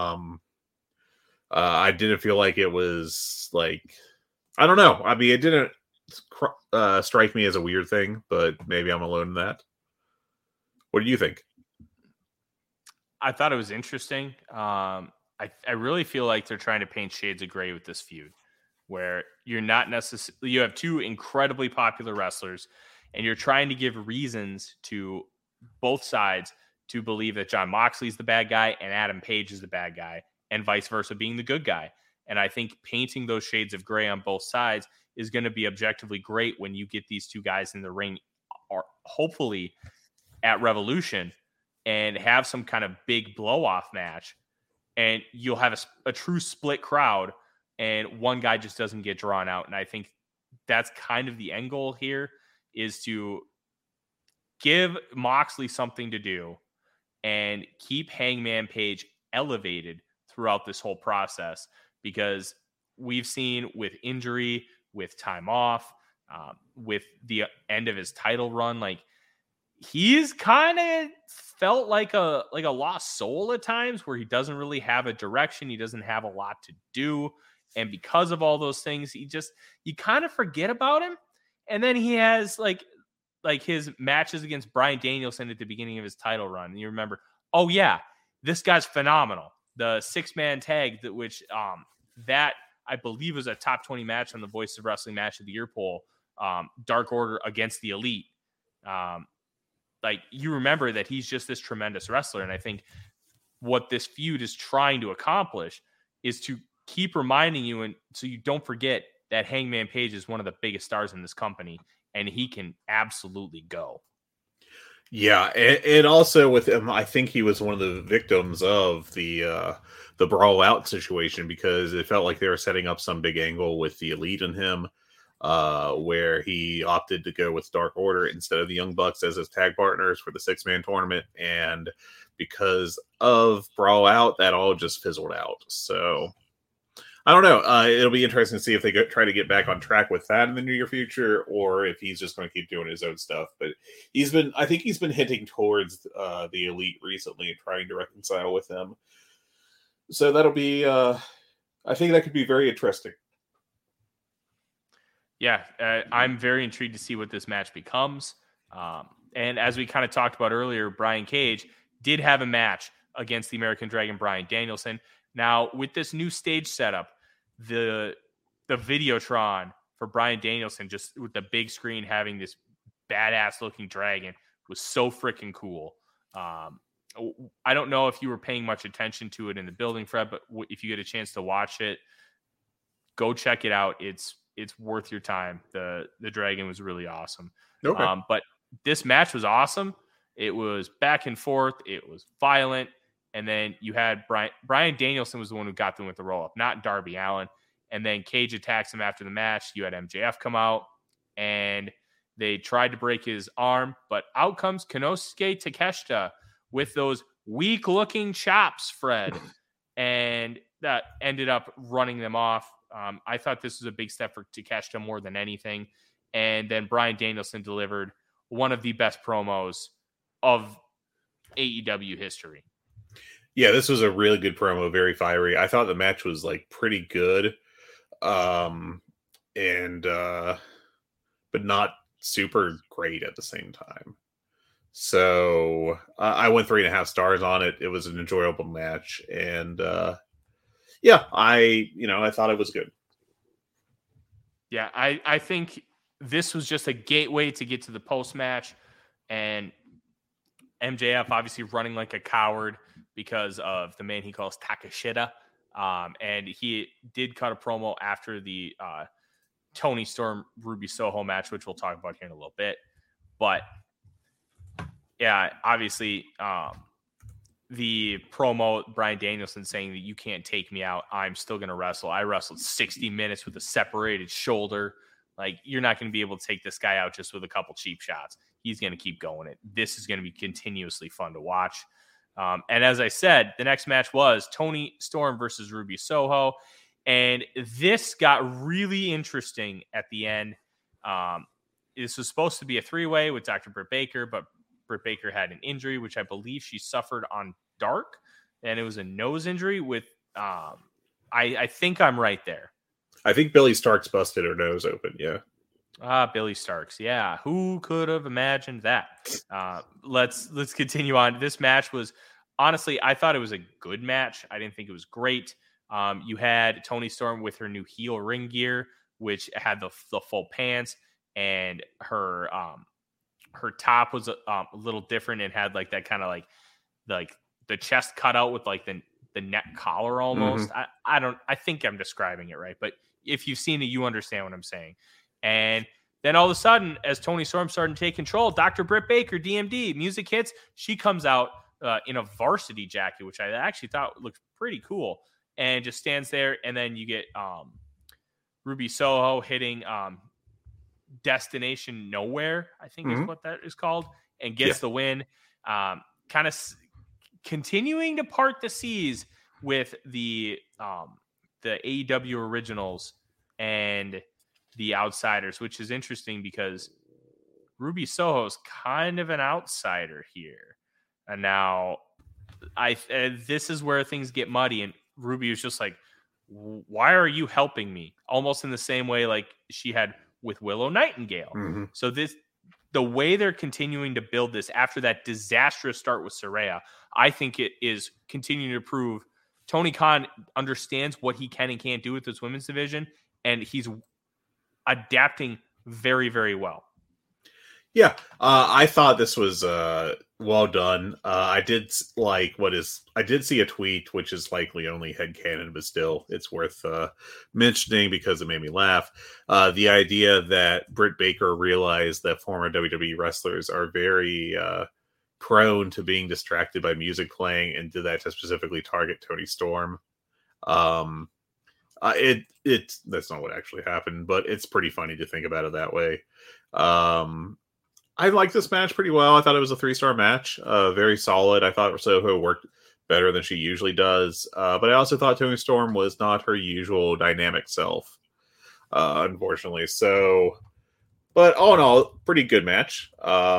I didn't feel like it was like, I don't know. I mean, it didn't strike me as a weird thing, but maybe I'm alone in that. What do you think? I thought it was interesting. I really feel like they're trying to paint shades of gray with this feud, where you're not necessarily, you have two incredibly popular wrestlers, and you're trying to give reasons to both sides to believe that Jon Moxley's the bad guy and Adam Page is the bad guy, and vice versa being the good guy. And I think painting those shades of gray on both sides is going to be objectively great when you get these two guys in the ring, or hopefully at Revolution, and have some kind of big blow-off match. And you'll have a true split crowd, and one guy just doesn't get drawn out. And I think that's kind of the end goal here, is to give Moxley something to do and keep Hangman Page elevated throughout this whole process. Because we've seen with injury, with time off, with the end of his title run, like, he's kind of felt like a lost soul at times, where he doesn't really have a direction. He doesn't have a lot to do. And because of all those things, you kind of forget about him. And then he has like his matches against Bryan Danielson at the beginning of his title run. And you remember, oh yeah, this guy's phenomenal. The 6-man tag that I believe was a top 20 match on the Voice of Wrestling Match of the Year poll. Dark Order against the Elite. Like, you remember that he's just this tremendous wrestler. And I think what this feud is trying to accomplish is to keep reminding you, and so you don't forget, that Hangman Page is one of the biggest stars in this company, and he can absolutely go. Yeah, and also with him, I think he was one of the victims of the Brawl Out situation, because it felt like they were setting up some big angle with the Elite and him, where he opted to go with Dark Order instead of the Young Bucks as his tag partners for the 6-man tournament. And because of Brawl Out, that all just fizzled out. So I don't know. It'll be interesting to see if they try to get back on track with that in the near future, or if he's just going to keep doing his own stuff. But I think he's been hinting towards the Elite recently and trying to reconcile with them. So that'll be, I think that could be very interesting. Yeah, I'm very intrigued to see what this match becomes. And as we kind of talked about earlier, Brian Cage did have a match against the American Dragon, Bryan Danielson. Now, with this new stage setup, the Videotron for Bryan Danielson, just with the big screen having this badass looking dragon, was so freaking cool. I don't know if you were paying much attention to it in the building, Fred, but if you get a chance to watch it, go check it out. It's worth your time. The dragon was really awesome. Okay. But this match was awesome. It was back and forth. It was violent. And then you had Bryan Danielson was the one who got them with the roll-up, not Darby Allin. And then Cage attacks him after the match. You had MJF come out, and they tried to break his arm. But out comes Konosuke Takeshita with those weak-looking chops, Fred. And that ended up running them off. I thought this was a big step for Takeshita more than anything. And then Bryan Danielson delivered one of the best promos of AEW history. Yeah, this was a really good promo, very fiery. I thought the match was like pretty good, but not super great at the same time. So I went 3.5 stars on it. It was an enjoyable match, and I thought it was good. Yeah, I think this was just a gateway to get to the post match, and MJF obviously running like a coward because of the man he calls Takeshita. And he did cut a promo after the Toni Storm Ruby Soho match, which we'll talk about here in a little bit. But yeah, obviously the promo, Bryan Danielson saying that you can't take me out. I'm still going to wrestle. I wrestled 60 minutes with a separated shoulder. Like, you're not going to be able to take this guy out just with a couple cheap shots. He's going to keep going it. This is going to be continuously fun to watch. And as I said, the next match was Toni Storm versus Ruby Soho. And this got really interesting at the end. This was supposed to be a 3-way with Dr. Britt Baker, but Britt Baker had an injury, which I believe she suffered on Dark. And it was a nose injury with, I think I'm right there. I think Billy Starks busted her nose open, yeah. Billy Starks. Yeah. Who could have imagined that? Let's continue on. This match was, honestly, I thought it was a good match. I didn't think it was great. You had Toni Storm with her new heel ring gear, which had the full pants, and her top was a little different and had like that kind of like the chest cut out with like the neck collar almost. Mm-hmm. I think I'm describing it right, but if you've seen it, you understand what I'm saying. And then all of a sudden, as Toni Storm started to take control, Dr. Britt Baker, DMD, music hits. She comes out in a varsity jacket, which I actually thought looked pretty cool, and just stands there. And then you get Ruby Soho hitting Destination Nowhere, I think is what that is called, and gets the win. Kind of continuing to part the seas with the AEW originals and the Outsiders, which is interesting because Ruby Soho's kind of an outsider here. And now this is where things get muddy. And Ruby was just like, why are you helping me? Almost in the same way like she had with Willow Nightingale. Mm-hmm. So the way they're continuing to build this after that disastrous start with Saraya, I think it is continuing to prove Tony Khan understands what he can and can't do with this women's division, and he's adapting very, very well. Yeah, I thought this was well done. I did see a tweet, which is likely only headcanon, but still, it's worth mentioning because it made me laugh. The idea that Britt Baker realized that former WWE wrestlers are very prone to being distracted by music playing, and did that to specifically target Toni Storm. That's not what actually happened, but it's pretty funny to think about it that way. I liked this match pretty well. I thought it was a 3-star match. Very solid. I thought Soho worked better than she usually does. But I also thought Toni Storm was not her usual dynamic self, unfortunately. So, but all in all, pretty good match.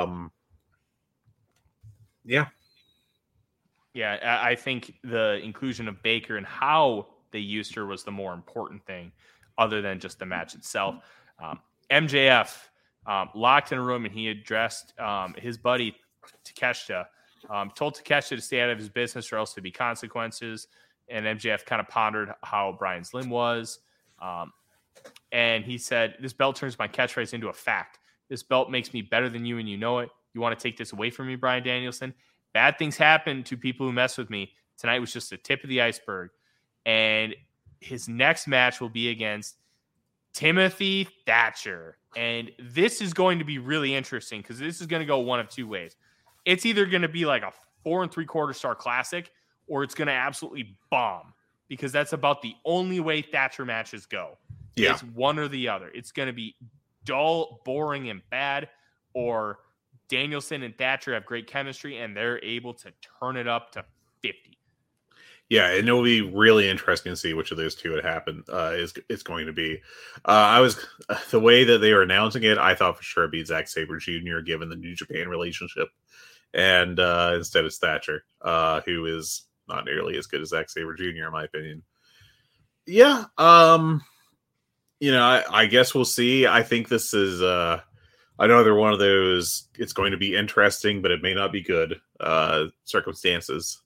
Yeah. Yeah, I think the inclusion of Baker and how they used her was the more important thing other than just the match itself. MJF locked in a room, and he addressed his buddy Takeshita, told Takeshita to stay out of his business or else there'd be consequences. And MJF kind of pondered how Brian Slim was. And he said, this belt turns my catchphrase into a fact. This belt makes me better than you, and you know it. You want to take this away from me, Bryan Danielson? Bad things happen to people who mess with me. Tonight was just the tip of the iceberg. And his next match will be against Timothy Thatcher. And this is going to be really interesting because this is going to go one of two ways. It's either going to be like a 4 3/4-star classic, or it's going to absolutely bomb, because that's about the only way Thatcher matches go. Yeah. It's one or the other. It's going to be dull, boring, and bad, or Danielson and Thatcher have great chemistry and they're able to turn it up to 50. Yeah, and it'll be really interesting to see which of those two it happened. Is going to be. The way that they were announcing it, I thought for sure it'd be Zack Sabre Jr. given the New Japan relationship, and instead it's Thatcher, who is not nearly as good as Zack Sabre Jr. in my opinion. Yeah, I guess we'll see. I think this is another one of those. It's going to be interesting, but it may not be good circumstances.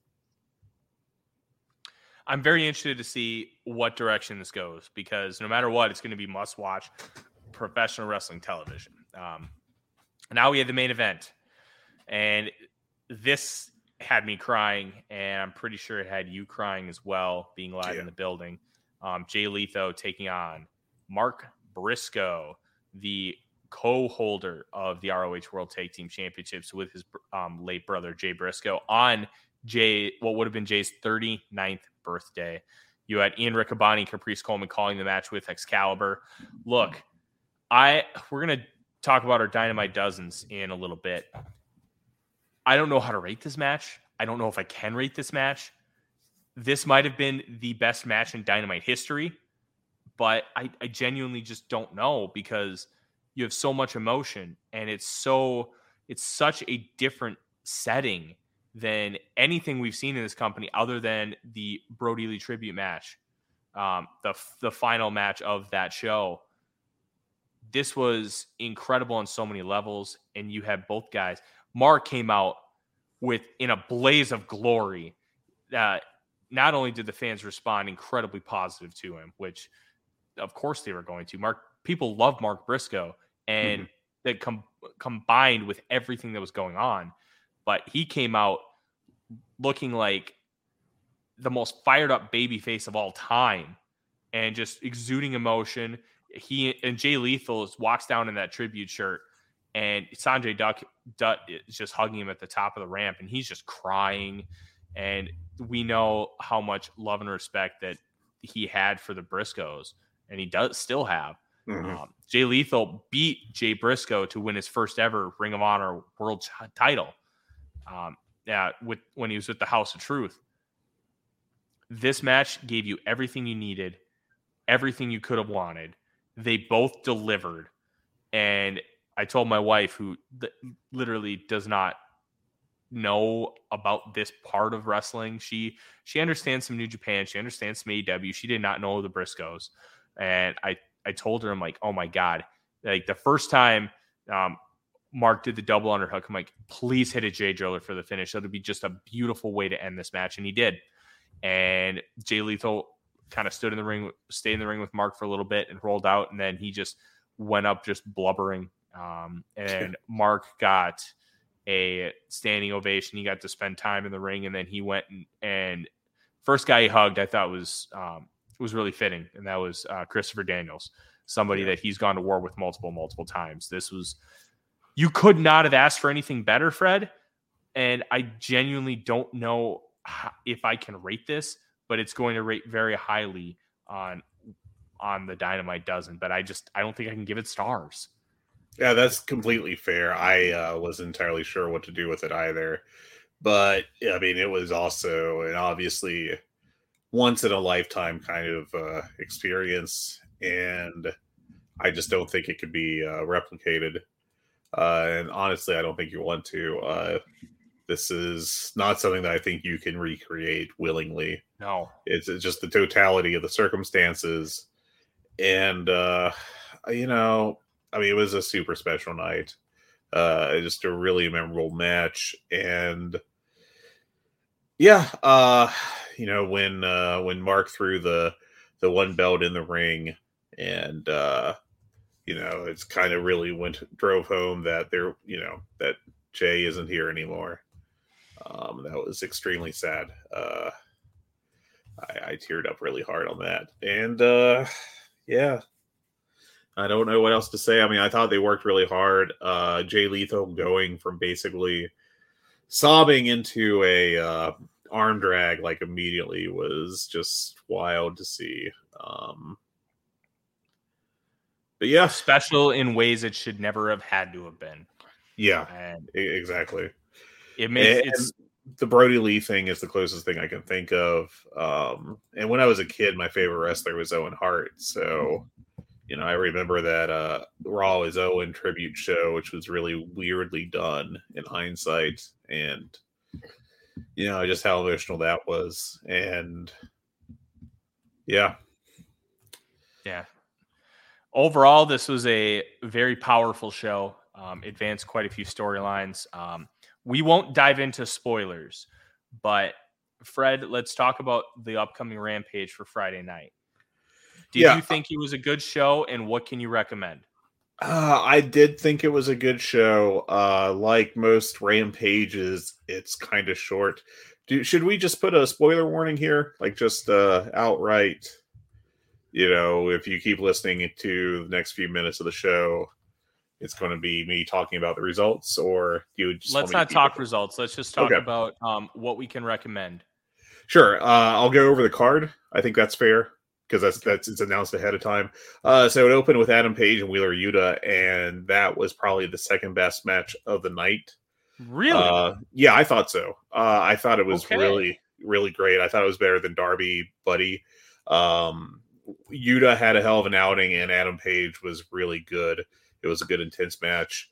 I'm very interested to see what direction this goes, because no matter what, it's going to be must-watch professional wrestling television. Now we have the main event, and this had me crying, and I'm pretty sure it had you crying as well, being live in the building. Jay Lethal taking on Mark Briscoe, the co-holder of the ROH World Tag Team Championships with his late brother, Jay Briscoe, on what would have been Jay's 39th birthday. You had Ian Riccaboni and Caprice Coleman calling the match with Excalibur. Look, we're going to talk about our Dynamite Dozens in a little bit. I don't know how to rate this match. I don't know if I can rate this match. This might have been the best match in Dynamite history, but I genuinely just don't know, because you have so much emotion, and it's such a different setting than anything we've seen in this company other than the Brody Lee tribute match, the final match of that show. This was incredible on so many levels, and you had both guys. Mark came out in a blaze of glory. Not only did the fans respond incredibly positive to him, which of course they were going to. People love Mark Briscoe, and that combined with everything that was going on. But he came out looking like the most fired up babyface of all time and just exuding emotion. He and Jay Lethal walks down in that tribute shirt, and Sanjay Dutt is just hugging him at the top of the ramp, and he's just crying. And we know how much love and respect that he had for the Briscoes, and he does still have. Jay Lethal beat Jay Briscoe to win his first ever Ring of Honor world title. When he was with the House of Truth. This match gave you everything you needed, everything you could have wanted. They both delivered, and I told my wife, who literally does not know about this part of wrestling. She understands some New Japan. She understands some AEW. She did not know the Briscoes. And I told her, I'm like, oh my God. Like the first time Mark did the double underhook, I'm like, please hit a Jay Driller for the finish. That would be just a beautiful way to end this match. And he did. And Jay Lethal kind of stayed in the ring with Mark for a little bit and rolled out. And then he just went up just blubbering. And Mark got a standing ovation. He got to spend time in the ring, and then he went and first guy he hugged, I thought was really fitting, and that was Christopher Daniels, somebody that he's gone to war with multiple times. This was, you could not have asked for anything better, Fred. And I genuinely don't know if I can rate this, but it's going to rate very highly on the Dynamite Dozen. But I don't think I can give it stars. Yeah, that's completely fair. I wasn't entirely sure what to do with it either. But, I mean, it was also an obviously once-in-a-lifetime kind of experience. And I just don't think it could be replicated. And honestly, I don't think you want to. This is not something that I think you can recreate willingly. No. It's just the totality of the circumstances. And, I mean, it was a super special night. Just a really memorable match. And yeah, when Mark threw the one belt in the ring, and it's kind of really drove home that that Jay isn't here anymore. That was extremely sad. I teared up really hard on that. And yeah. I don't know what else to say. I mean, I thought they worked really hard. Jay Lethal going from basically sobbing into a arm drag like immediately was just wild to see. But yeah, special in ways it should never have had to have been. Yeah, and exactly. It's the Brody Lee thing is the closest thing I can think of. And when I was a kid, my favorite wrestler was Owen Hart. So, I remember that Raw is Owen tribute show, which was really weirdly done in hindsight. And, just how emotional that was. And yeah. Yeah. Overall, this was a very powerful show. Advanced quite a few storylines. We won't dive into spoilers, but Fred, let's talk about the upcoming Rampage for Friday night. Did you think it was a good show, and what can you recommend? I did think it was a good show. Like most Rampages, it's kind of short. Should we just put a spoiler warning here? Like just outright, if you keep listening to the next few minutes of the show, it's going to be me talking about the results, or you just let's not talk results. Let's just talk about what we can recommend. Sure. I'll go over the card. I think that's fair because that's it's announced ahead of time. So it opened with Adam Page and Wheeler Yuta, and that was probably the second best match of the night. Really? Yeah, I thought so. I thought it was really, really great. I thought it was better than Darby Buddy. Yuta had a hell of an outing, and Adam Page was really good. It was a good, intense match.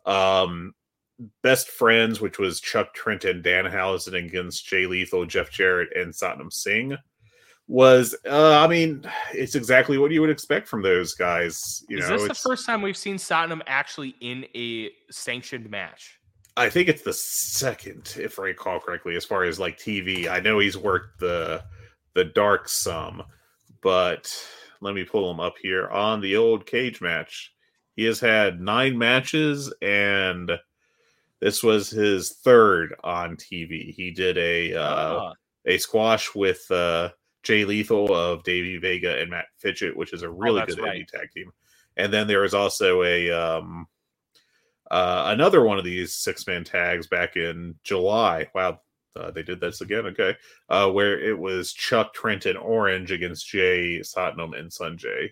Best friends, which was Chuck Trent and Danhausen against Jay Lethal, Jeff Jarrett, and Satnam Singh, was, it's exactly what you would expect from those guys. Is this the first time we've seen Satnam actually in a sanctioned match? I think it's the second, if I recall correctly, as far as like TV. I know he's worked the dark some, but let me pull him up here on the old cage match. He has had 9 matches, and this was his third on TV. He did a squash with Jay Lethal of Davey Vega and Matt Fitchett, which is a really good indie tag team. And then there was also another one of these 6-man tags back in July. Wow, they did this again. Okay, where it was Chuck, Trent, and Orange against Jay, Satnam, and Sanjay.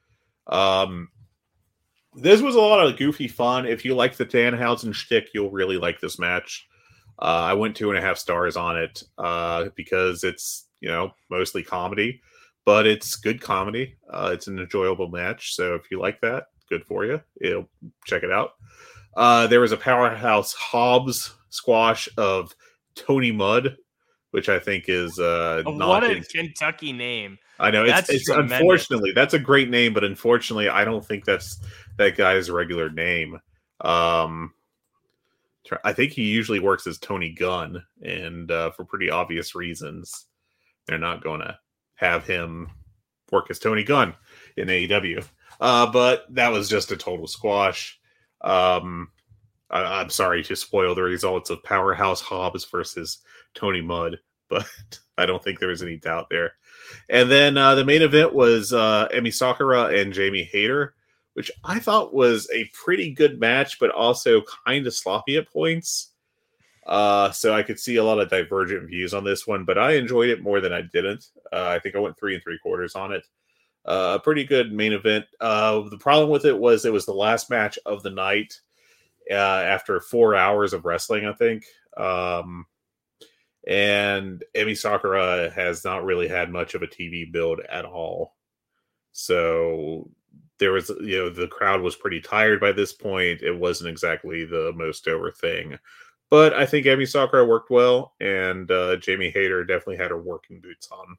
This was a lot of goofy fun. If you like the Danhausen shtick, you'll really like this match. I went 2.5 stars on it because it's, mostly comedy, but it's good comedy. It's an enjoyable match. So if you like that, good for you. It'll check it out. There was a Powerhouse Hobbs squash of Tony Mudd, which I think is what a Kentucky name. I know it's unfortunately that's a great name, but unfortunately I don't think that's that guy's regular name. I think he usually works as Tony Gunn, and for pretty obvious reasons, they're not going to have him work as Tony Gunn in AEW. But that was just a total squash. I'm sorry to spoil the results of Powerhouse Hobbs versus Tony Mudd, but I don't think there was any doubt there. And then the main event was Emi Sakura and Jamie Hayter, which I thought was a pretty good match, but also kind of sloppy at points. So I could see a lot of divergent views on this one, but I enjoyed it more than I didn't. I think I went 3 3/4 on it. A pretty good main event. The problem with it was the last match of the night after 4 hours of wrestling, I think. And Emi Sakura has not really had much of a TV build at all. So there was, the crowd was pretty tired by this point. It wasn't exactly the most over thing. But I think Emi Sakura worked well, and Jamie Hayter definitely had her working boots on.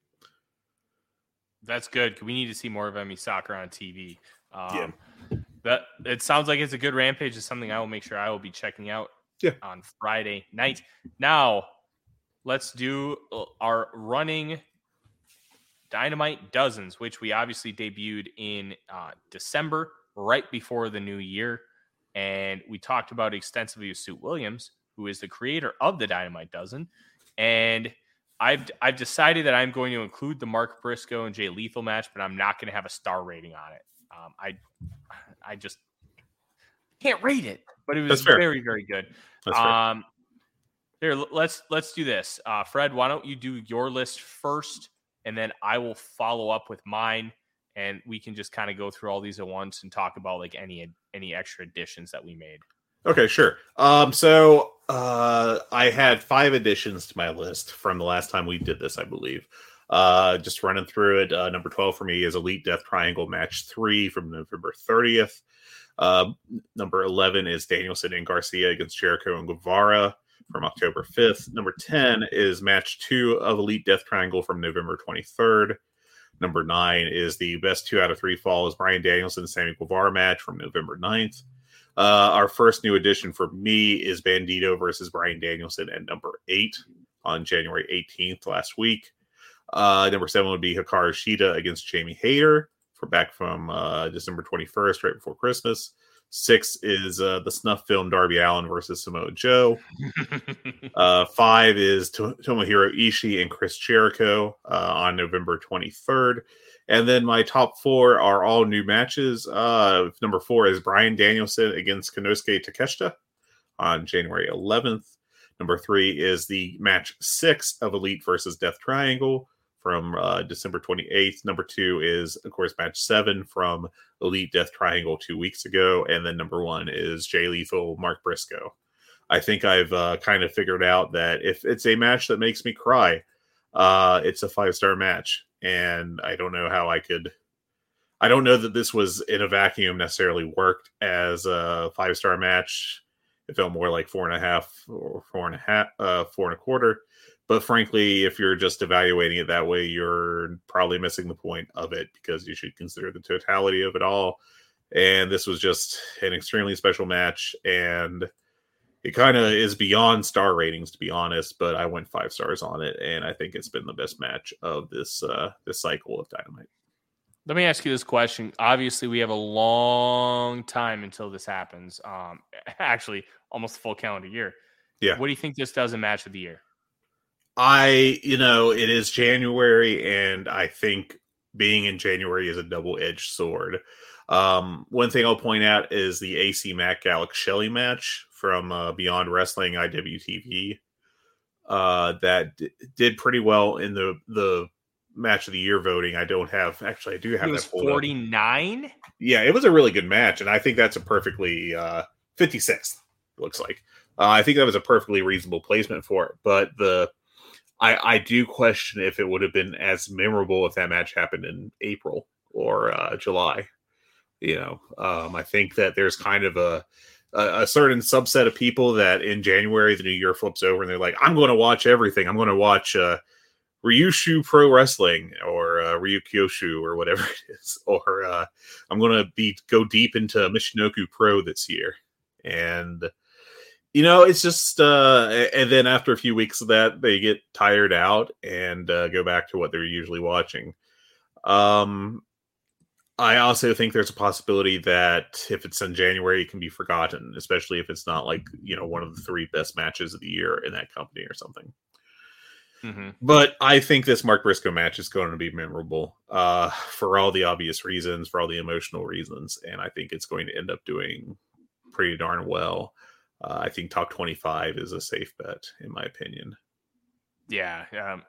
That's good. We need to see more of Emi Sakura on TV. Yeah. That it sounds like it's a good Rampage. It's something I will make sure I will be checking out on Friday night. Now, let's do our running Dynamite Dozens, which we obviously debuted in December, right before the new year. And we talked about extensively with Sue Williams, who is the creator of the Dynamite Dozen. And I've decided that I'm going to include the Mark Briscoe and Jay Lethal match, but I'm not going to have a star rating on it. I just can't rate it, but it was very, very good. Here, let's do this. Fred, why don't you do your list first, and then I will follow up with mine, and we can just kind of go through all these at once and talk about like any extra additions that we made. Okay, sure. So I had 5 additions to my list from the last time we did this, I believe. Just running through it. Number 12 for me is Elite Death Triangle Match 3 from November 30th. Number 11 is Danielson and Garcia against Jericho and Guevara from October 5th. Number 10 is Match 2 of Elite Death Triangle from November 23rd. Number 9 is the best 2 out of 3 falls Bryan Danielson Sammy Guevara match from November 9th. Our first new addition for me is Bandito versus Bryan Danielson at number 8 on January 18th last week. Number 7 would be Hikaru Shida against Jamie Hayter back from December 21st, right before Christmas. 6 is the snuff film Darby Allin versus Samoa Joe. 5 is Tomohiro Ishii and Chris Jericho on November 23rd. And then my top 4 are all new matches. Number 4 is Bryan Danielson against Konosuke Takeshita on January 11th. Number 3 is the match 6 of Elite versus Death Triangle from December 28th. Number 2 is, of course, match 7 from Elite Death Triangle 2 weeks ago. And then number 1 is Jay Lethal, Mark Briscoe. I think I've kind of figured out that if it's a match that makes me cry, it's a 5-star match. And I don't know how I don't know that this was in a vacuum necessarily worked as a 5-star match. It felt more like 4.5 or 4.25. But frankly, if you're just evaluating it that way, you're probably missing the point of it, because you should consider the totality of it all. And this was just an extremely special match, and it kind of is beyond star ratings, to be honest, but I went 5 stars on it, and I think it's been the best match of this cycle of Dynamite. Let me ask you this question. Obviously, we have a long time until this happens. Actually, almost a full calendar year. Yeah. What do you think this does in match of the year? It is January, and I think being in January is a double-edged sword. One thing I'll point out is the AC Mack Alex Shelley match from Beyond Wrestling IWTV. That did pretty well in the match of the year voting. I do have it was 49. Yeah, it was a really good match, and I think that's a perfectly 56th. Looks like I think that was a perfectly reasonable placement for it. But I do question if it would have been as memorable if that match happened in April or July. I think that there's kind of a certain subset of people that in January the new year flips over and they're like, I'm going to watch everything. I'm going to watch Ryushu Pro Wrestling or Ryukyoshu or whatever it is, or I'm going to go deep into Michinoku Pro this year. And it's just and then after a few weeks of that, they get tired out and go back to what they're usually watching. I also think there's a possibility that if it's in January, it can be forgotten, especially if it's not like, one of the 3 best matches of the year in that company or something. Mm-hmm. But I think this Mark Briscoe match is going to be memorable for all the obvious reasons, for all the emotional reasons. And I think it's going to end up doing pretty darn well. I think top 25 is a safe bet, in my opinion. Yeah.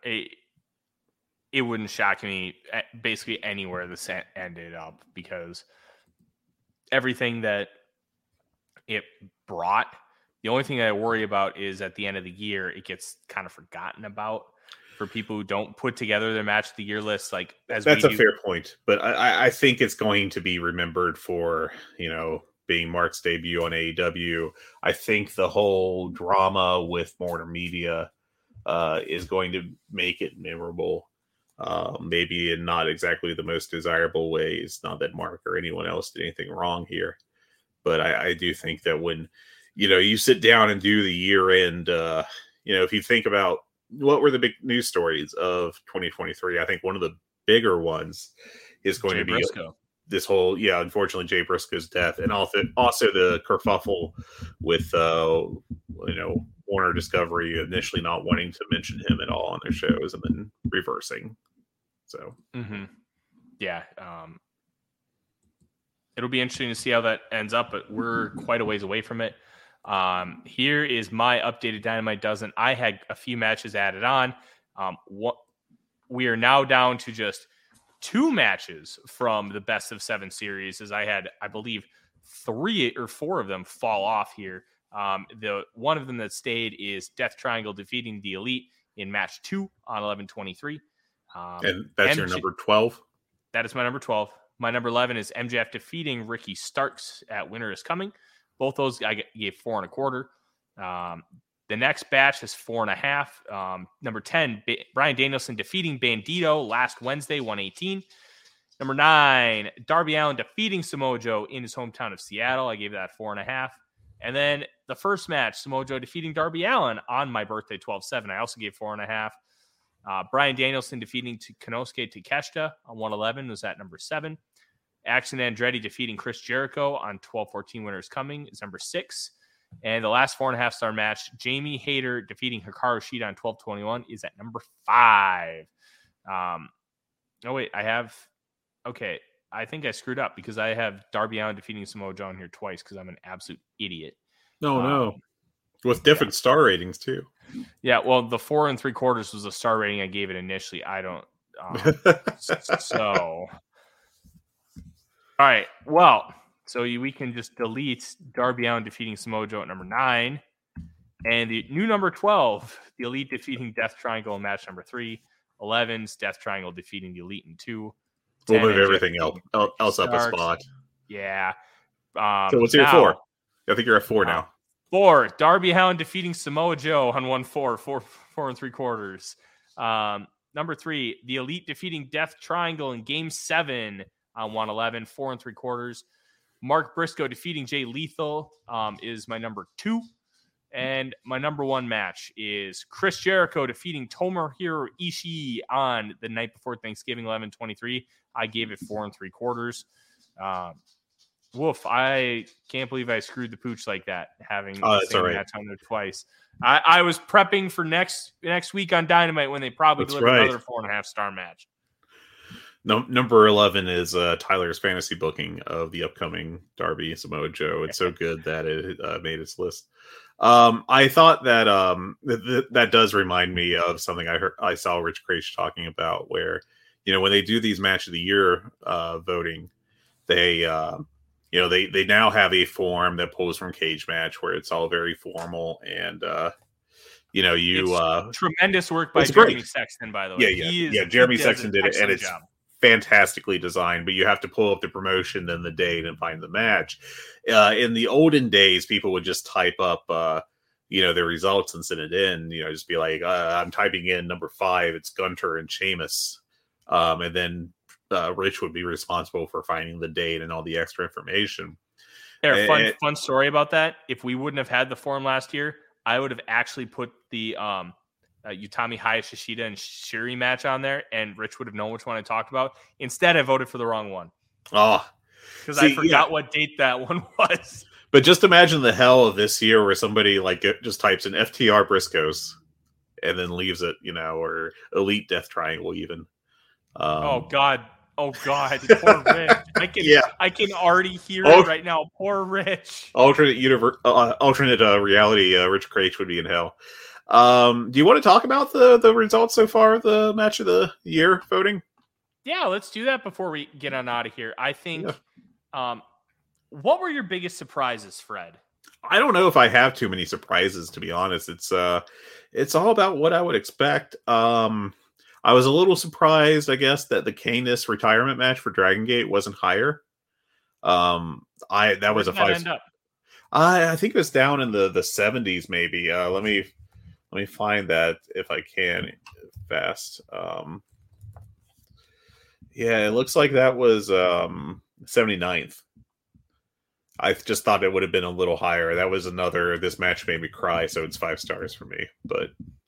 It wouldn't shock me basically anywhere this ended up, because everything that it brought, the only thing I worry about is at the end of the year, it gets kind of forgotten about for people who don't put together their match of the year list. Like, that's a fair point, but I think it's going to be remembered for, being Mark's debut on AEW. I think the whole drama with Warner Media is going to make it memorable. Maybe in not exactly the most desirable ways. Not that Mark or anyone else did anything wrong here, but I do think that when you sit down and do the year end, if you think about what were the big news stories of 2023, I think one of the bigger ones is going to be Briscoe. This whole, unfortunately, Jay Briscoe's death, and also the kerfuffle with Warner Discovery initially not wanting to mention him at all on their shows and then reversing. So, yeah, it'll be interesting to see how that ends up, but we're quite a ways away from it. Here is my updated Dynamite Dozen. I had a few matches added on. We are now down to just 2 matches from the best of 7 series, as I had, I believe, 3 or 4 of them fall off here. The one of them that stayed is Death Triangle defeating the Elite in match 2 on 11/23. And that's your number 12? That is my number 12. My number 11 is MJF defeating Ricky Starks at Winter is Coming. Both those I gave 4 1/4. The next batch is 4.5. Number 10, Bryan Danielson defeating Bandito last Wednesday, 118. Number 9, Darby Allin defeating Samoa Joe in his hometown of Seattle. I gave that 4.5. And then the first match, Samoa Joe defeating Darby Allin on my birthday, 12/7. I also gave 4.5. Bryan Danielson defeating Konosuke Takeshita on 111 was at number 7. Action Andretti defeating Chris Jericho on 12/14 Winter is Coming is number 6. And the last 4.5-star match, Jamie Hayter defeating Hikaru Shida on 12/21 is at number 5. I think I screwed up because I have Darby Allin defeating Samoa Joe here twice because I'm an absolute idiot. No. With different star ratings too. Yeah, well, the 4 3/4 was the star rating I gave it initially. I don't. So, all right. Well, so we can just delete Darby Allin defeating Samoa Joe at number 9, and the new number 12, the Elite defeating Death Triangle in match number 3. 11's Death Triangle defeating the Elite in 2. We'll move everything else up a spot. Yeah. So what's your 4? I think you're at 4 now. 4, Darby Allin defeating Samoa Joe on 1/4, 4 3/4. Number 3, the Elite defeating Death Triangle in Game 7 on 111, 4 3/4. Mark Briscoe defeating Jay Lethal is my number 2. And my number 1 match is Chris Jericho defeating Tomohiro Ishii on the night before Thanksgiving, 11/23. I gave it 4 3/4. Woof, I can't believe I screwed the pooch like that, having seen that time there twice. I was prepping for next week on Dynamite when they probably deliver another 4.5-star match. Number 11 is Tyler's fantasy booking of the upcoming Darby Samoa Joe. It's so good that it made its list. I thought that that does remind me of something I saw Rich Craich talking about, where when they do these match of the year voting, they they now have a form that pulls from Cage Match where it's all very formal and tremendous work by Jeremy Sexton, by the way. Yeah, Jeremy Sexton did it, and it's fantastically designed, but you have to pull up the promotion, then the date, and find the match. In the olden days, people would just type up, their results and send it in. Just be like, I'm typing in number 5. It's Gunter and Sheamus, and then Rich would be responsible for finding the date and all the extra information. Fun story about that. If we wouldn't have had the forum last year, I would have actually put the Utami Hayashishita and Shiri match on there, and Rich would have known which one I talked about. Instead, I voted for the wrong one. Oh, because I forgot what date that one was. But just imagine the hell of this year where somebody just types in FTR Briscoes and then leaves it, or Elite Death Triangle even. Oh God. Poor Rich. I can already hear it right now. Poor Rich. Alternate reality. Rich Craich would be in hell. Do you want to talk about the results so far of the match of the year voting? Yeah, let's do that before we get on out of here. I think. What were your biggest surprises, Fred? I don't know if I have too many surprises, to be honest. It's all about what I would expect. I was a little surprised, I guess, that the Canis retirement match for Dragon Gate wasn't higher. That was a 5. I think it was down in the 70s, maybe. Let me find that if I can fast. It looks like that was 79th. I just thought it would have been a little higher. That was another. This match made me cry, so it's 5 stars for me. But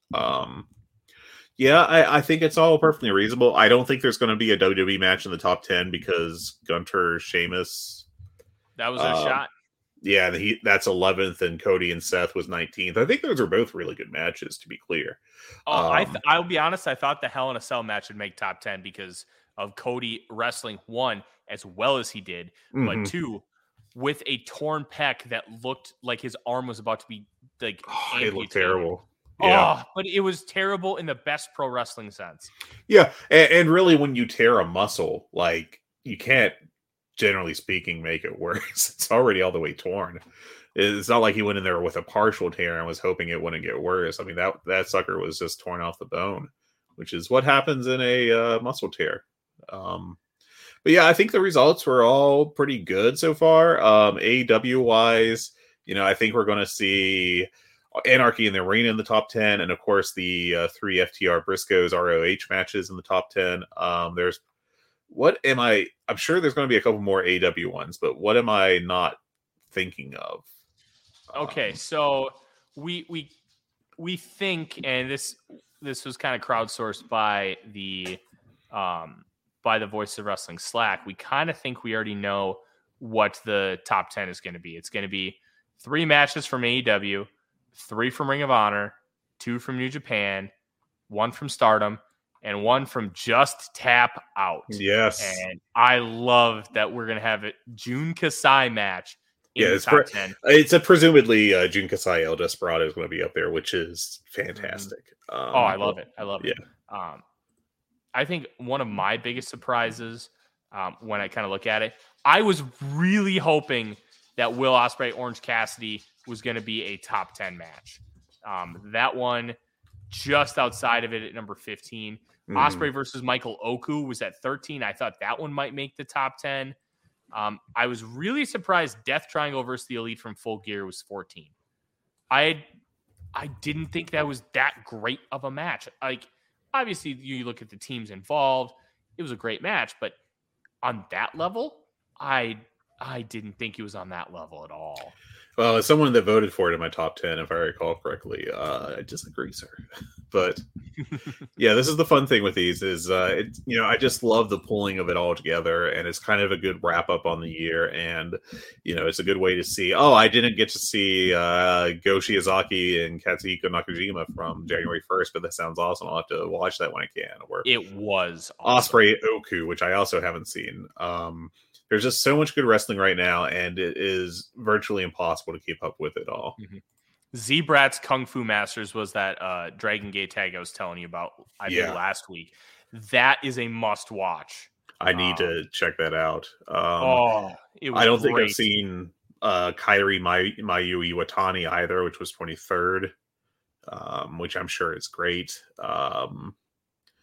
I think it's all perfectly reasonable. I don't think there's going to be a WWE match in the top 10 because Gunter, Sheamus. That was their shot. Yeah, that's 11th, and Cody and Seth was 19th. I think those are both really good matches, to be clear. I'll be honest. I thought the Hell in a Cell match would make top 10 because of Cody wrestling, 1, as well as he did, but 2, with a torn pec that looked like his arm was about to be amputated. It looked terrible. Yeah. But it was terrible in the best pro wrestling sense. Yeah, and really, when you tear a muscle, you can't, generally speaking, make it worse. It's already all the way torn. It's not like he went in there with a partial tear and was hoping it wouldn't get worse. I mean, that sucker was just torn off the bone, which is what happens in a muscle tear. But yeah, I think the results were all pretty good so far. AEW wise, I think we're going to see Anarchy in the Arena in the top 10, and of course the 3 FTR Briscoes ROH matches in the top 10. I'm sure there's going to be a couple more AEW ones, but what am I not thinking of? Okay, so we think, and this was kind of crowdsourced by the Voice of Wrestling Slack. We kind of think we already know what the top 10 is going to be. It's going to be 3 matches from AEW, 3 from Ring of Honor, 2 from New Japan, 1 from Stardom, and 1 from Just Tap Out. Yes. And I love that we're going to have a Jun Kasai match in the top 10. It's presumably Jun Kasai El Desperado is going to be up there, which is fantastic. I love it. I love it. Yeah. I think one of my biggest surprises when I kind of look at it, I was really hoping that Will Ospreay Orange Cassidy was going to be a top 10 match. That one just outside of it at number 15. Ospreay versus Michael Oku was at 13. I thought that one might make the top 10. I was really surprised Death Triangle versus the Elite from Full Gear was 14. I didn't think that was that great of a match. Obviously, you look at the teams involved. It was a great match, but on that level, I didn't think it was on that level at all. Well, as someone that voted for it in my top 10, if I recall correctly, I disagree, sir. But yeah, this is the fun thing with these is, I just love the pulling of it all together, and it's kind of a good wrap up on the year. And, it's a good way to see, I didn't get to see Go Shiozaki and Katsuhiko Nakajima from January 1st, but that sounds awesome. I'll have to watch that when I can. Or it was awesome. Ospreay Oku, which I also haven't seen. There's just so much good wrestling right now, and it is virtually impossible to keep up with it all. Z-Brat's Kung Fu Masters was that Dragon Gate tag I was telling you about, I think, last week. That is a must-watch. I need to check that out. It was I don't think great. I've seen Kairi Mayu Iwatani either, which was 23rd, which I'm sure is great.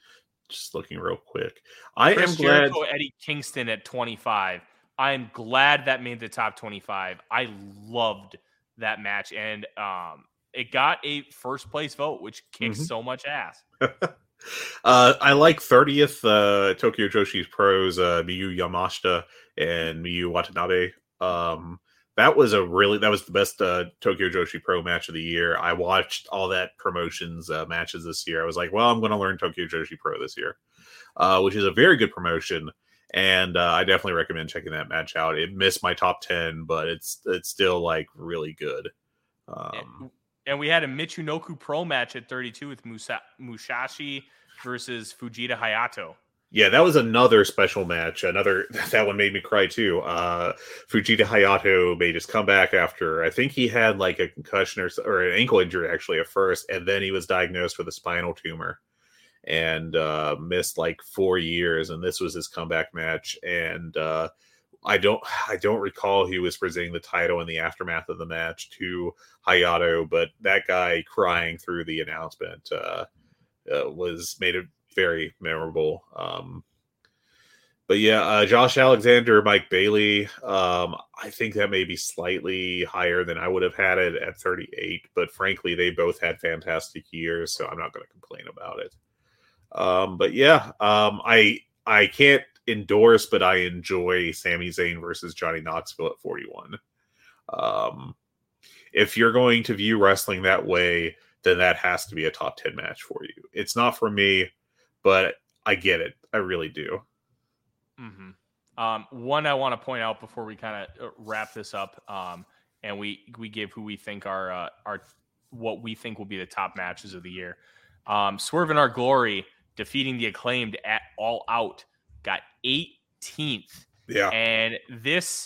just looking real quick. I Chris am glad. Jericho, Eddie Kingston at 25. I'm glad that made the top 25. I loved that match, and it got a first place vote, which kicks so much ass. I like 30th Tokyo Joshi Pros, Miyu Yamashita and Miyu Watanabe. That was the best Tokyo Joshi Pro match of the year. I watched all that promotions matches this year. I was like, well, I'm going to learn Tokyo Joshi Pro this year, which is a very good promotion. And I definitely recommend checking that match out. It missed my top 10, but it's still like really good. And we had a Michinoku Pro match at 32 with Musashi versus Fujita Hayato. Yeah, that was another special match. That one made me cry too. Fujita Hayato made his comeback after, I think he had like a concussion or an ankle injury actually at first, and then he was diagnosed with a spinal tumor and missed like 4 years. And this was his comeback match. And I don't recall he was presenting the title in the aftermath of the match to Hayato, but that guy crying through the announcement made it very memorable. But yeah, Josh Alexander, Mike Bailey, I think that may be slightly higher than I would have had it at 38, but frankly, they both had fantastic years, so I'm not going to complain about it. But yeah, I can't endorse, but I enjoy Sami Zayn versus Johnny Knoxville at 41. If you're going to view wrestling that way, then that has to be a top 10 match for you. It's not for me, but I get it. I really do. One I want to point out before we kind of wrap this up, and we give who we think are what we think will be the top matches of the year. Swerve in Our Glory defeating the Acclaimed at All Out got 18th. Yeah. And this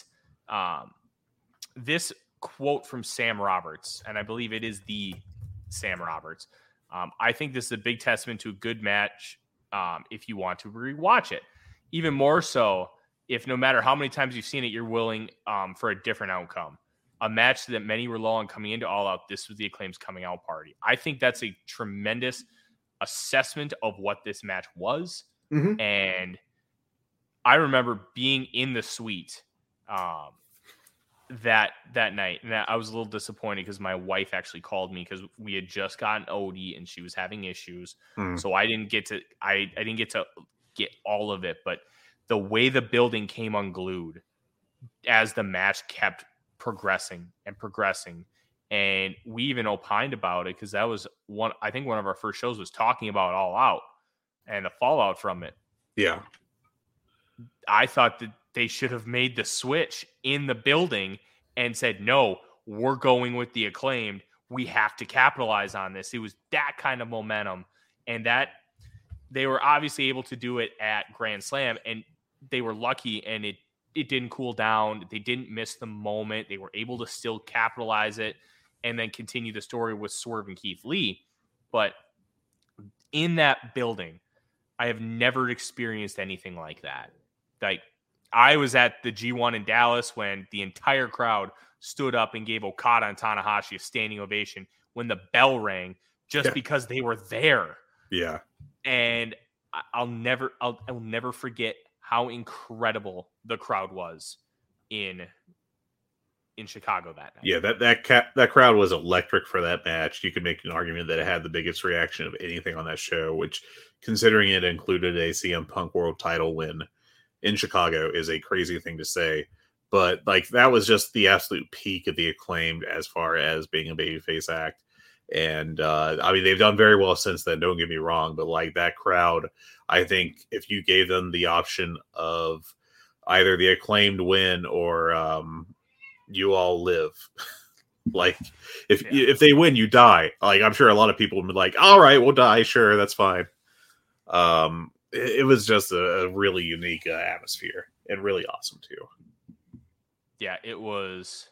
quote from Sam Roberts, and I believe it is the Sam Roberts. I think this is a big testament to a good match if you want to rewatch it. Even more so if no matter how many times you've seen it, you're willing for a different outcome. A match that many were low on coming into All Out, this was the Acclaim's coming out party. I think that's a tremendous assessment of what this match was. And I remember being in the suite that night, and I was a little disappointed because my wife actually called me because we had just gotten OD and she was having issues. So I didn't get to get all of it, but the way the building came unglued as the match kept progressing, and we even opined about it because that was one of our first shows was talking about All Out and the fallout from it. Yeah. I thought that they should have made the switch in the building and said, no, we're going with the Acclaimed. We have to capitalize on this. It was that kind of momentum, and that they were obviously able to do it at Grand Slam, and they were lucky, and it didn't cool down. They didn't miss the moment. They were able to still capitalize it and then continue the story with Swerve and Keith Lee. But in that building, I have never experienced anything like that. Like, I was at the G1 in Dallas when the entire crowd stood up and gave Okada and Tanahashi a standing ovation when the bell rang just because they were there. Yeah. And I'll never forget how incredible the crowd was in Chicago that night. Yeah, that crowd was electric for that match. You could make an argument that it had the biggest reaction of anything on that show, which, considering it included a CM Punk World Title win in Chicago, is a crazy thing to say. But like, that was just the absolute peak of the Acclaimed as far as being a babyface act. And I mean, they've done very well since then, don't get me wrong, but like, that crowd, I think if you gave them the option of either the Acclaimed win or you all live, like if they win, you die. Like, I'm sure a lot of people would be like, all right, we'll die. Sure. That's fine. It was just a really unique atmosphere and really awesome too. Yeah, it was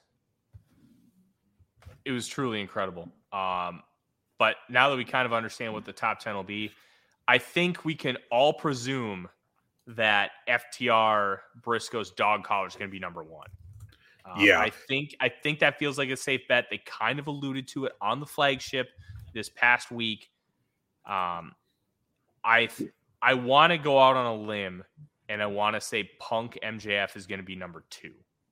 truly incredible. But now that we kind of understand what the top 10 will be, I think we can all presume that FTR Briscoe's dog collar is going to be number one. I think that feels like a safe bet. They kind of alluded to it on the flagship this past week. I I want to go out on a limb, and I want to say Punk MJF is going to be number 2.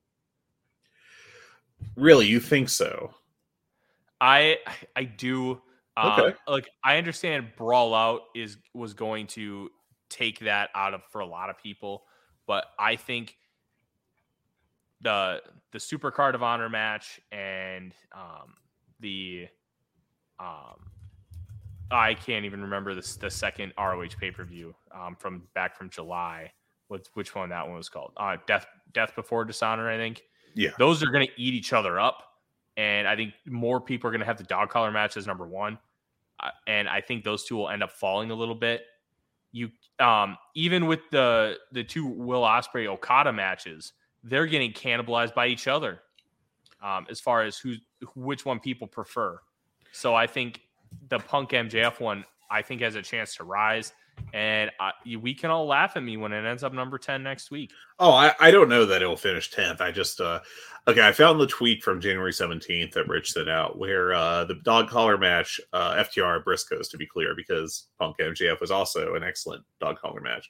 Really, you think so? I do. Okay. Like, I understand Brawl Out was going to take that out of for a lot of people, but I think the Super Card of Honor match and the I can't even remember the second ROH pay-per-view from July. Which one that one was called? Death Before Dishonor, I think. Yeah. Those are going to eat each other up. And I think more people are going to have the dog collar match as number 1. And I think those two will end up falling a little bit. You even with the 2 Will Ospreay Okada matches, they're getting cannibalized by each other as far as which one people prefer. So I think the Punk MJF one, I think, has a chance to rise. And we can all laugh at me when it ends up number 10 next week. Oh, I don't know that it'll finish 10th. I just, I found the tweet from January 17th that Rich sent out where the dog collar match, FTR Briscoes, to be clear, because Punk MJF was also an excellent dog collar match.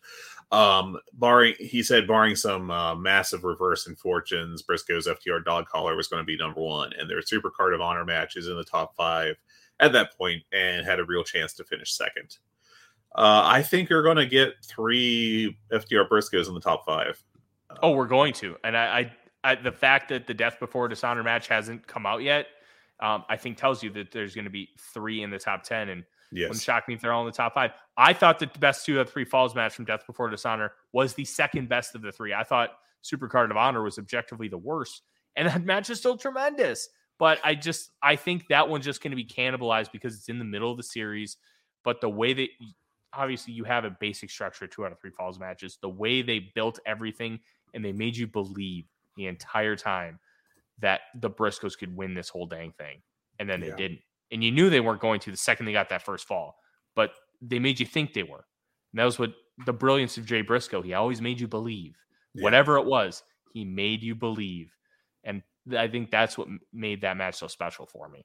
Barring some massive reverse in fortunes, Briscoes FTR dog collar was going to be number 1. And their Super Card of Honor match is in the top 5 at that point and had a real chance to finish second. I think you're going to get 3 FTR Briscoes in the top 5. We're going to. And I the fact that the Death Before Dishonor match hasn't come out yet, I think tells you that there's going to be 3 in the top 10. And wouldn't shock me if they're all in the top 5. I thought that the best 2 out of 3 falls match from Death Before Dishonor was the second best of the 3. I thought Super Card of Honor was objectively the worst. And that match is still tremendous. But I think that one's just going to be cannibalized because it's in the middle of the series. But the way that obviously you have a basic structure, 2 out of 3 falls matches, the way they built everything and they made you believe the entire time that the Briscoes could win this whole dang thing. And then they didn't. And you knew they weren't going to the second they got that first fall, but they made you think they were. And that was what the brilliance of Jay Briscoe. He always made you believe. Whatever it was, he made you believe. And I think that's what made that match so special for me.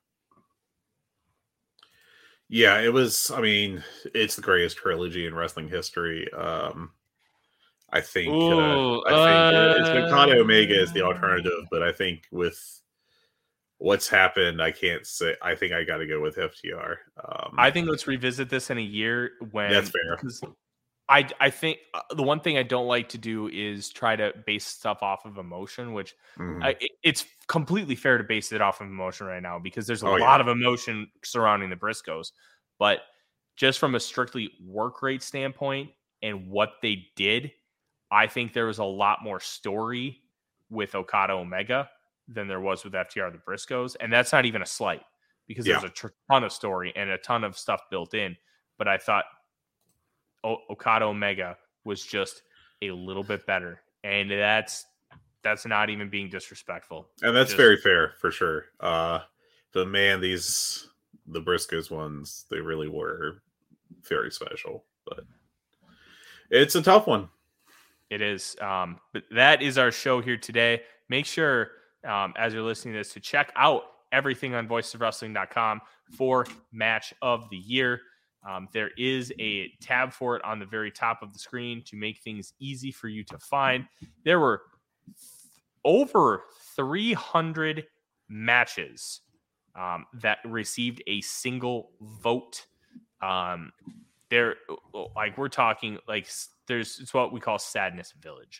Yeah, it was. I mean, it's the greatest trilogy in wrestling history. I think it's Okada Omega is the alternative, but I think with what's happened, I can't say. I think I got to go with FTR. I think let's revisit this in a year when that's fair. I think the one thing I don't like to do is try to base stuff off of emotion, which it's completely fair to base it off of emotion right now because there's a lot of emotion surrounding the Briscoes. But just from a strictly work rate standpoint and what they did, I think there was a lot more story with Okada Omega than there was with FTR the Briscoes. And that's not even a slight because there's a ton of story and a ton of stuff built in. But I thought Okada Omega was just a little bit better. And that's not even being disrespectful. And that's very fair for sure. But man, the Briscoes ones, they really were very special. But it's a tough one. It is. But that is our show here today. Make sure, as you're listening to this, to check out everything on voicesofwrestling.com for Match of the Year. There is a tab for it on the very top of the screen to make things easy for you to find. There were over 300 matches that received a single vote. We're talking it's what we call Sadness Village.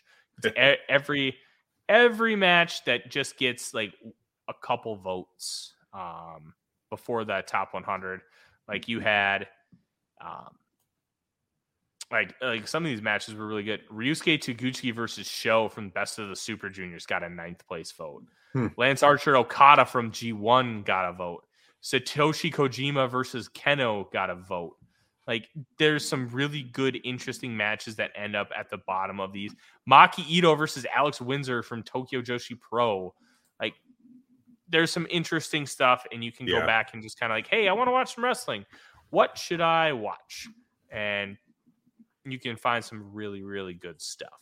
Every match that just gets like a couple votes before that top 100. Like you had. Like some of these matches were really good. Ryusuke Taguchi versus Sho from Best of the Super Juniors got a 9th place vote. Lance Archer Okada from G1 got a vote. Satoshi Kojima versus Keno got a vote. Like there's some really good, interesting matches that end up at the bottom of these. Maki Ito versus Alex Windsor from Tokyo Joshi Pro. Like there's some interesting stuff, and you can go back and just kind of like, hey, I want to watch some wrestling. What should I watch? And you can find some really, really good stuff.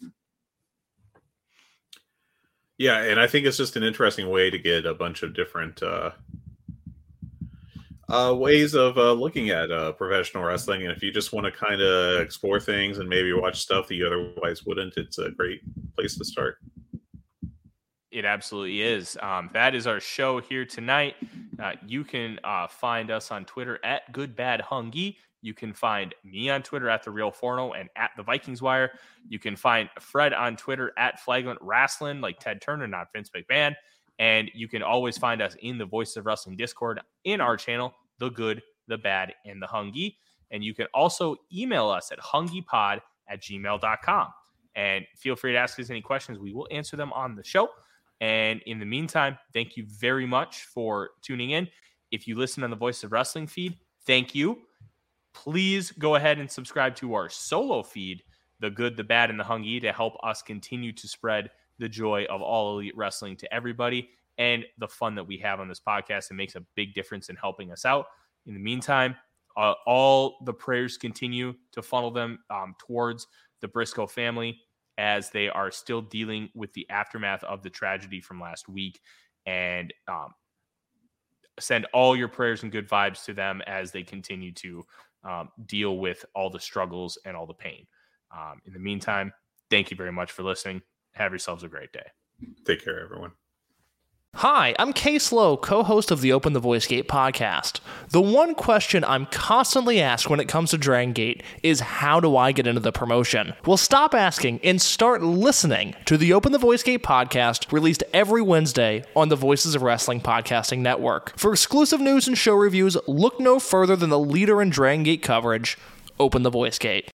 Yeah, and I think it's just an interesting way to get a bunch of different ways of looking at professional wrestling, and if you just want to kind of explore things and maybe watch stuff that you otherwise wouldn't, it's a great place to start. It absolutely is. That is our show here tonight. You can find us on Twitter at GoodBadHungy. You can find me on Twitter at TheRealForno and at The Vikings Wire. You can find Fred on Twitter at Flagment Wrestling, like Ted Turner, not Vince McMahon. And you can always find us in the Voices of Wrestling Discord in our channel, The Good, The Bad, and The Hungy. And you can also email us at hungypod@gmail.com. And feel free to ask us any questions. We will answer them on the show. And in the meantime, thank you very much for tuning in. If you listen on the Voice of Wrestling feed, thank you. Please go ahead and subscribe to our solo feed, The Good, The Bad, and The Hungy, to help us continue to spread the joy of all elite wrestling to everybody and the fun that we have on this podcast. It makes a big difference in helping us out. In the meantime, all the prayers continue to funnel them towards the Briscoe family as they are still dealing with the aftermath of the tragedy from last week. And send all your prayers and good vibes to them as they continue to deal with all the struggles and all the pain. In the meantime, thank you very much for listening. Have yourselves a great day. Take care, everyone. Hi, I'm Case Lowe, co-host of the Open the Voice Gate podcast. The one question I'm constantly asked when it comes to Dragon Gate is, how do I get into the promotion? Well, stop asking and start listening to the Open the Voice Gate podcast, released every Wednesday on the Voices of Wrestling Podcasting Network. For exclusive news and show reviews, look no further than the leader in Dragon Gate coverage, Open the Voice Gate.